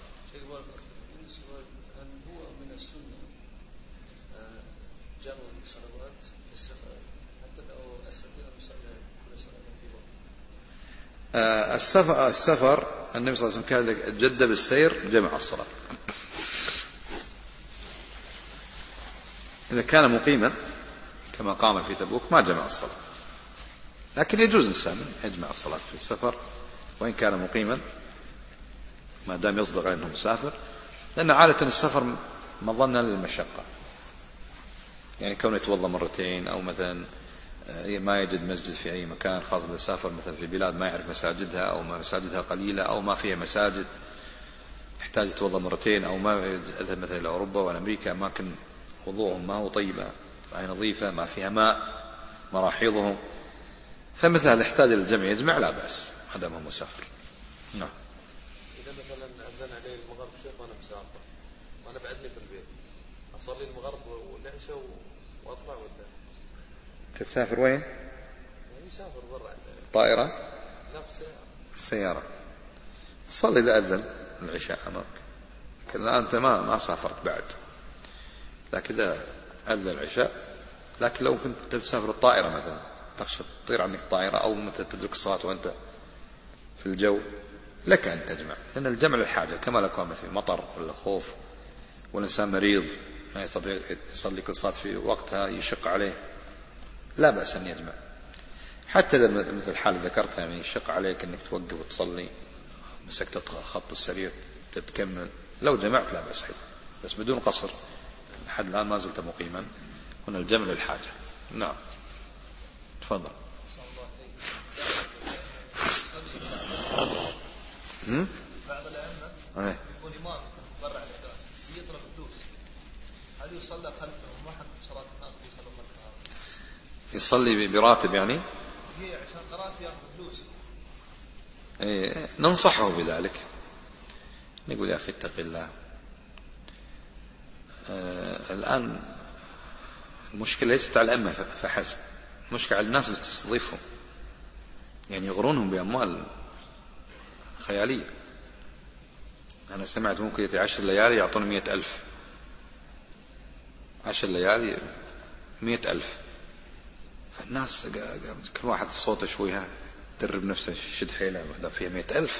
السفر النبي صلى الله عليه وسلم كان جد بالسير جمع الصلاة. إذا كان مقيما كما قام في تبوك ما جمع الصلاة، لكن يجوز إنسان يجمع الصلاة في السفر وإن كان مقيما ما دام يصدق أنه مسافر، لأن عادة السفر مظنة للمشقة، يعني كونه يتوضأ مرتين أو مثلا ما يجد مسجد في أي مكان، خاصة إذا سافر مثلا في بلاد ما يعرف مساجدها أو مساجدها قليلة أو ما فيها مساجد يحتاج يتوضأ مرتين، أو ما يذهب مثلا إلى أوروبا ولا أمريكا أماكن وضوءهم ما هو طيبة ما هي نظيفة ما فيها ماء مراحيضهم، فمثل هذا يحتاج إلى الجمع يجمع لا بأس ما دام هو مسافر. نعم. إذا مثلا أذن علي المغرب شيخ وأنا مسافر وأنا بعدني في البيت، أصلي المغرب والعشاء وأطلع ولا؟ تسافر وين؟ يعني مسافر برا. طائرة؟ لا في السيارة. صلي إذا أذن العشاء أمامك، لكن أنت ما سافرت بعد، لكن إذا أذن العشاء، لكن لو كنت تسافر الطائرة مثلا تخشى تطير عنك الطائرة أو متى تدرك الصلاة وأنت في الجو لك أن تجمع، لأن الجمع للحاجة كما لو كان في مطر ولا خوف والإنسان مريض ما يستطيع يصلي كل صلاة في وقتها يشق عليه لا بأس أن يجمع، حتى إذا مثل الحال ذكرتها يعني يشق عليك أنك توقف وتصلي مسكت خط السرير تتكمل، لو جمعت لا بأس بس بدون قصر، لحد الآن ما زلت مقيما، هنا الجمع للحاجة. نعم تفضل. بعض الأئمة يكون إمام برع الأذان يطلب فلوس، هل يصلى خلفه وما حق صلاة الناس يصلون خلفه؟ يصلي براتب يعني؟ هي عشان قرات يأخذ فلوس. ننصحه بذلك، نقول يا أخي اتق الله. الآن المشكلة ليست على الأئمة فحسب، المشكلة على الناس اللي تستضيفهم، يعني يغرونهم بأموال خيالية. أنا سمعت ممكن يأتي 10 ليالي يعطون 100,000، 10 ليالي 100,000، فالناس كل واحد صوته شويها تدرب نفسه شد حيله وهذا فيها 100,000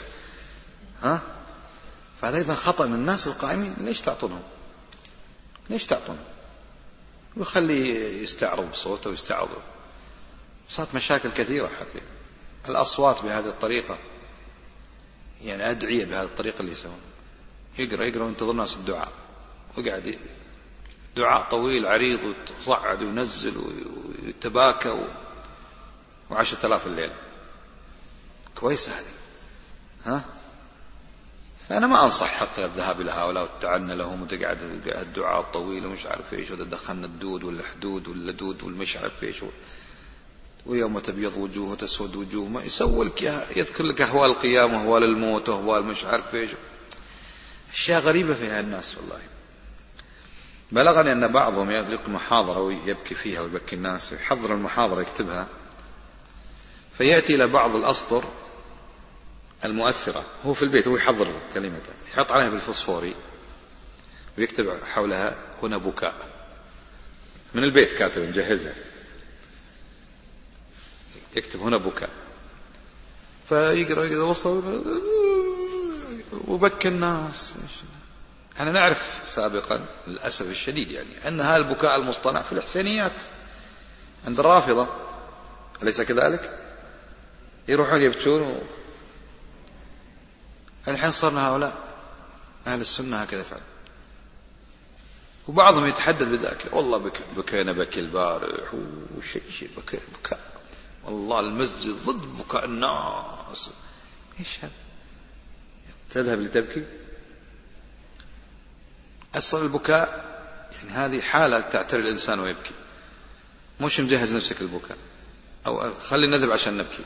فهذا أيضا خطأ من الناس القائمين. ليش تعطونهم؟ ليش تعطونهم؟ ويخلي يستعرض بصوته ويستعرض، صارت مشاكل كثيرة حقيقة. الأصوات بهذه الطريقة، يعني أدعية بهذه الطريقة اللي يسوون، يقرأ وينتظر ناس الدعاء، وقعد دعاء طويل عريض وتصعد وينزل ويتباكى 10,000 الليلة. كويس هذه فأنا ما أنصح حق الذهاب إلى هؤلاء والتعنى لهم وتقعد الدعاء الطويل ومش عارف إيش، ودخلنا الدود والحدود واللدود والمش عارف إيش، ويوم تبيض وجوه وتسود وجوه، ما يسوي لك يذكر لك أهوال القيامة وأهوال الموت وأهوال مش عارف إيش، أشياء غريبة فيها الناس. والله بلغني أن بعضهم يلقي محاضرة ويبكي فيها ويبكي الناس، يحضر المحاضرة يكتبها، فيأتي إلى بعض الأسطر المؤثرة هو في البيت، هو يحضر كلمته يحط عليها بالفوسفوري ويكتب حولها هنا بكاء، من البيت كاتب مجهزها، يكتب هنا بكاء، فيقرأ وصل وبكى الناس. احنا نعرف سابقا للأسف الشديد يعني أن هذا البكاء المصطنع في الحسينيات عند الرافضة، أليس كذلك؟ يروحون يبكون الحين صرنا هؤلاء أهل السنة هكذا فعلا، وبعضهم يتحدث بذلك، والله بكينا بكي البارح وشيء بكاء والله المسجد ضد بكاء الناس. ايش هذا؟ تذهب لتبكي؟ أصل البكاء يعني هذه حالة تعتري الإنسان ويبكي، مش مجهز نفسك للبكاء، أو خلي نذهب عشان نبكي.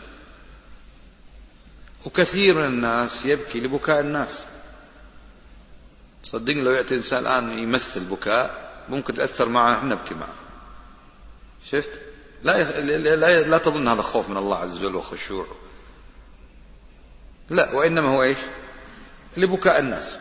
وكثير من الناس يبكي لبكاء الناس. صدقني لو يأتي إنسان الآن يمثل بكاء ممكن تأثر معه نحن نبكي معه. شفت؟ لا تظن هذا خوف من الله عز وجل وخشوع، لا، وإنما هو إيش؟ لبكاء الناس.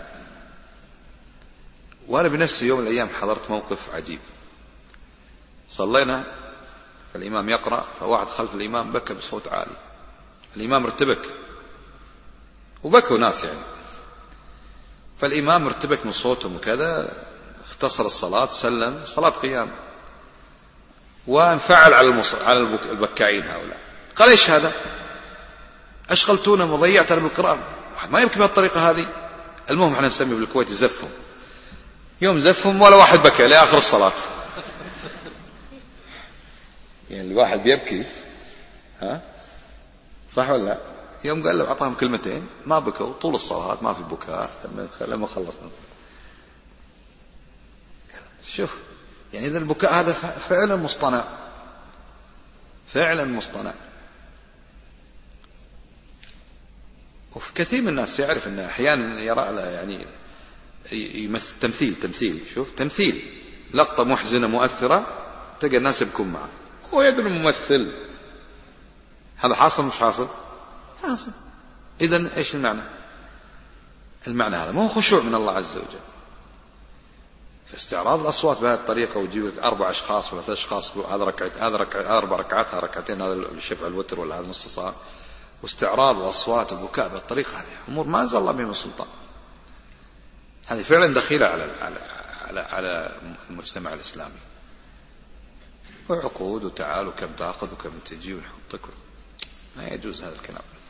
وأنا بنفسي يوم من الأيام حضرت موقف عجيب، صلينا الإمام يقرأ، فواحد خلف الإمام بكى بصوت عالي، الإمام ارتبك وبكوا ناس يعني، فالإمام ارتبك من صوتهم وكذا، اختصر الصلاة، سلم، صلاة قيام، وانفعل على البكائين هؤلاء. قال ايش هذا؟ اشغلتونا وضيعتنا بالقراءة. ما يبكي بهالطريقة هذه. المهم احنا نسمي بالكويت زفهم. يوم زفهم ولا واحد بكى لآخر الصلاة. يعني الواحد بيبكي، ها صح ولا لا؟ يوم قال له أعطاهم كلمتين ما بكوا طول الصلاة، ما في بكاء لما خلصنا. شوف يعني إذا البكاء هذا فعلا مصطنع، فعلا مصطنع. وفي كثير من الناس يعرف أنه أحيانا يرى يعني يمثل تمثيل شوف تمثيل لقطة محزنة مؤثرة تلقى الناس يبكون معه، هو يدري ممثل. هذا حاصل مش حاصل؟ حاصل. إذن إيش المعنى؟ المعنى هذا ما هو خشوع من الله عز وجل. فاستعراض الأصوات بهذه الطريقة وتجيب لك 4 أشخاص ولا 3 أشخاص، هذا ركعت هذا 4 ركعات هذا ركعتين، هذا الشفع الوتر ولا هذا نص صلاة، واستعراض الأصوات والبكاء بالطريقة هذه أمور ما أنزل الله بها من سلطان. هذه فعلا دخيلة على المجتمع الإسلامي. وعقود وتعال وكم تأخذ وكم تجي ونحطك، ما يجوز هذا الكلام.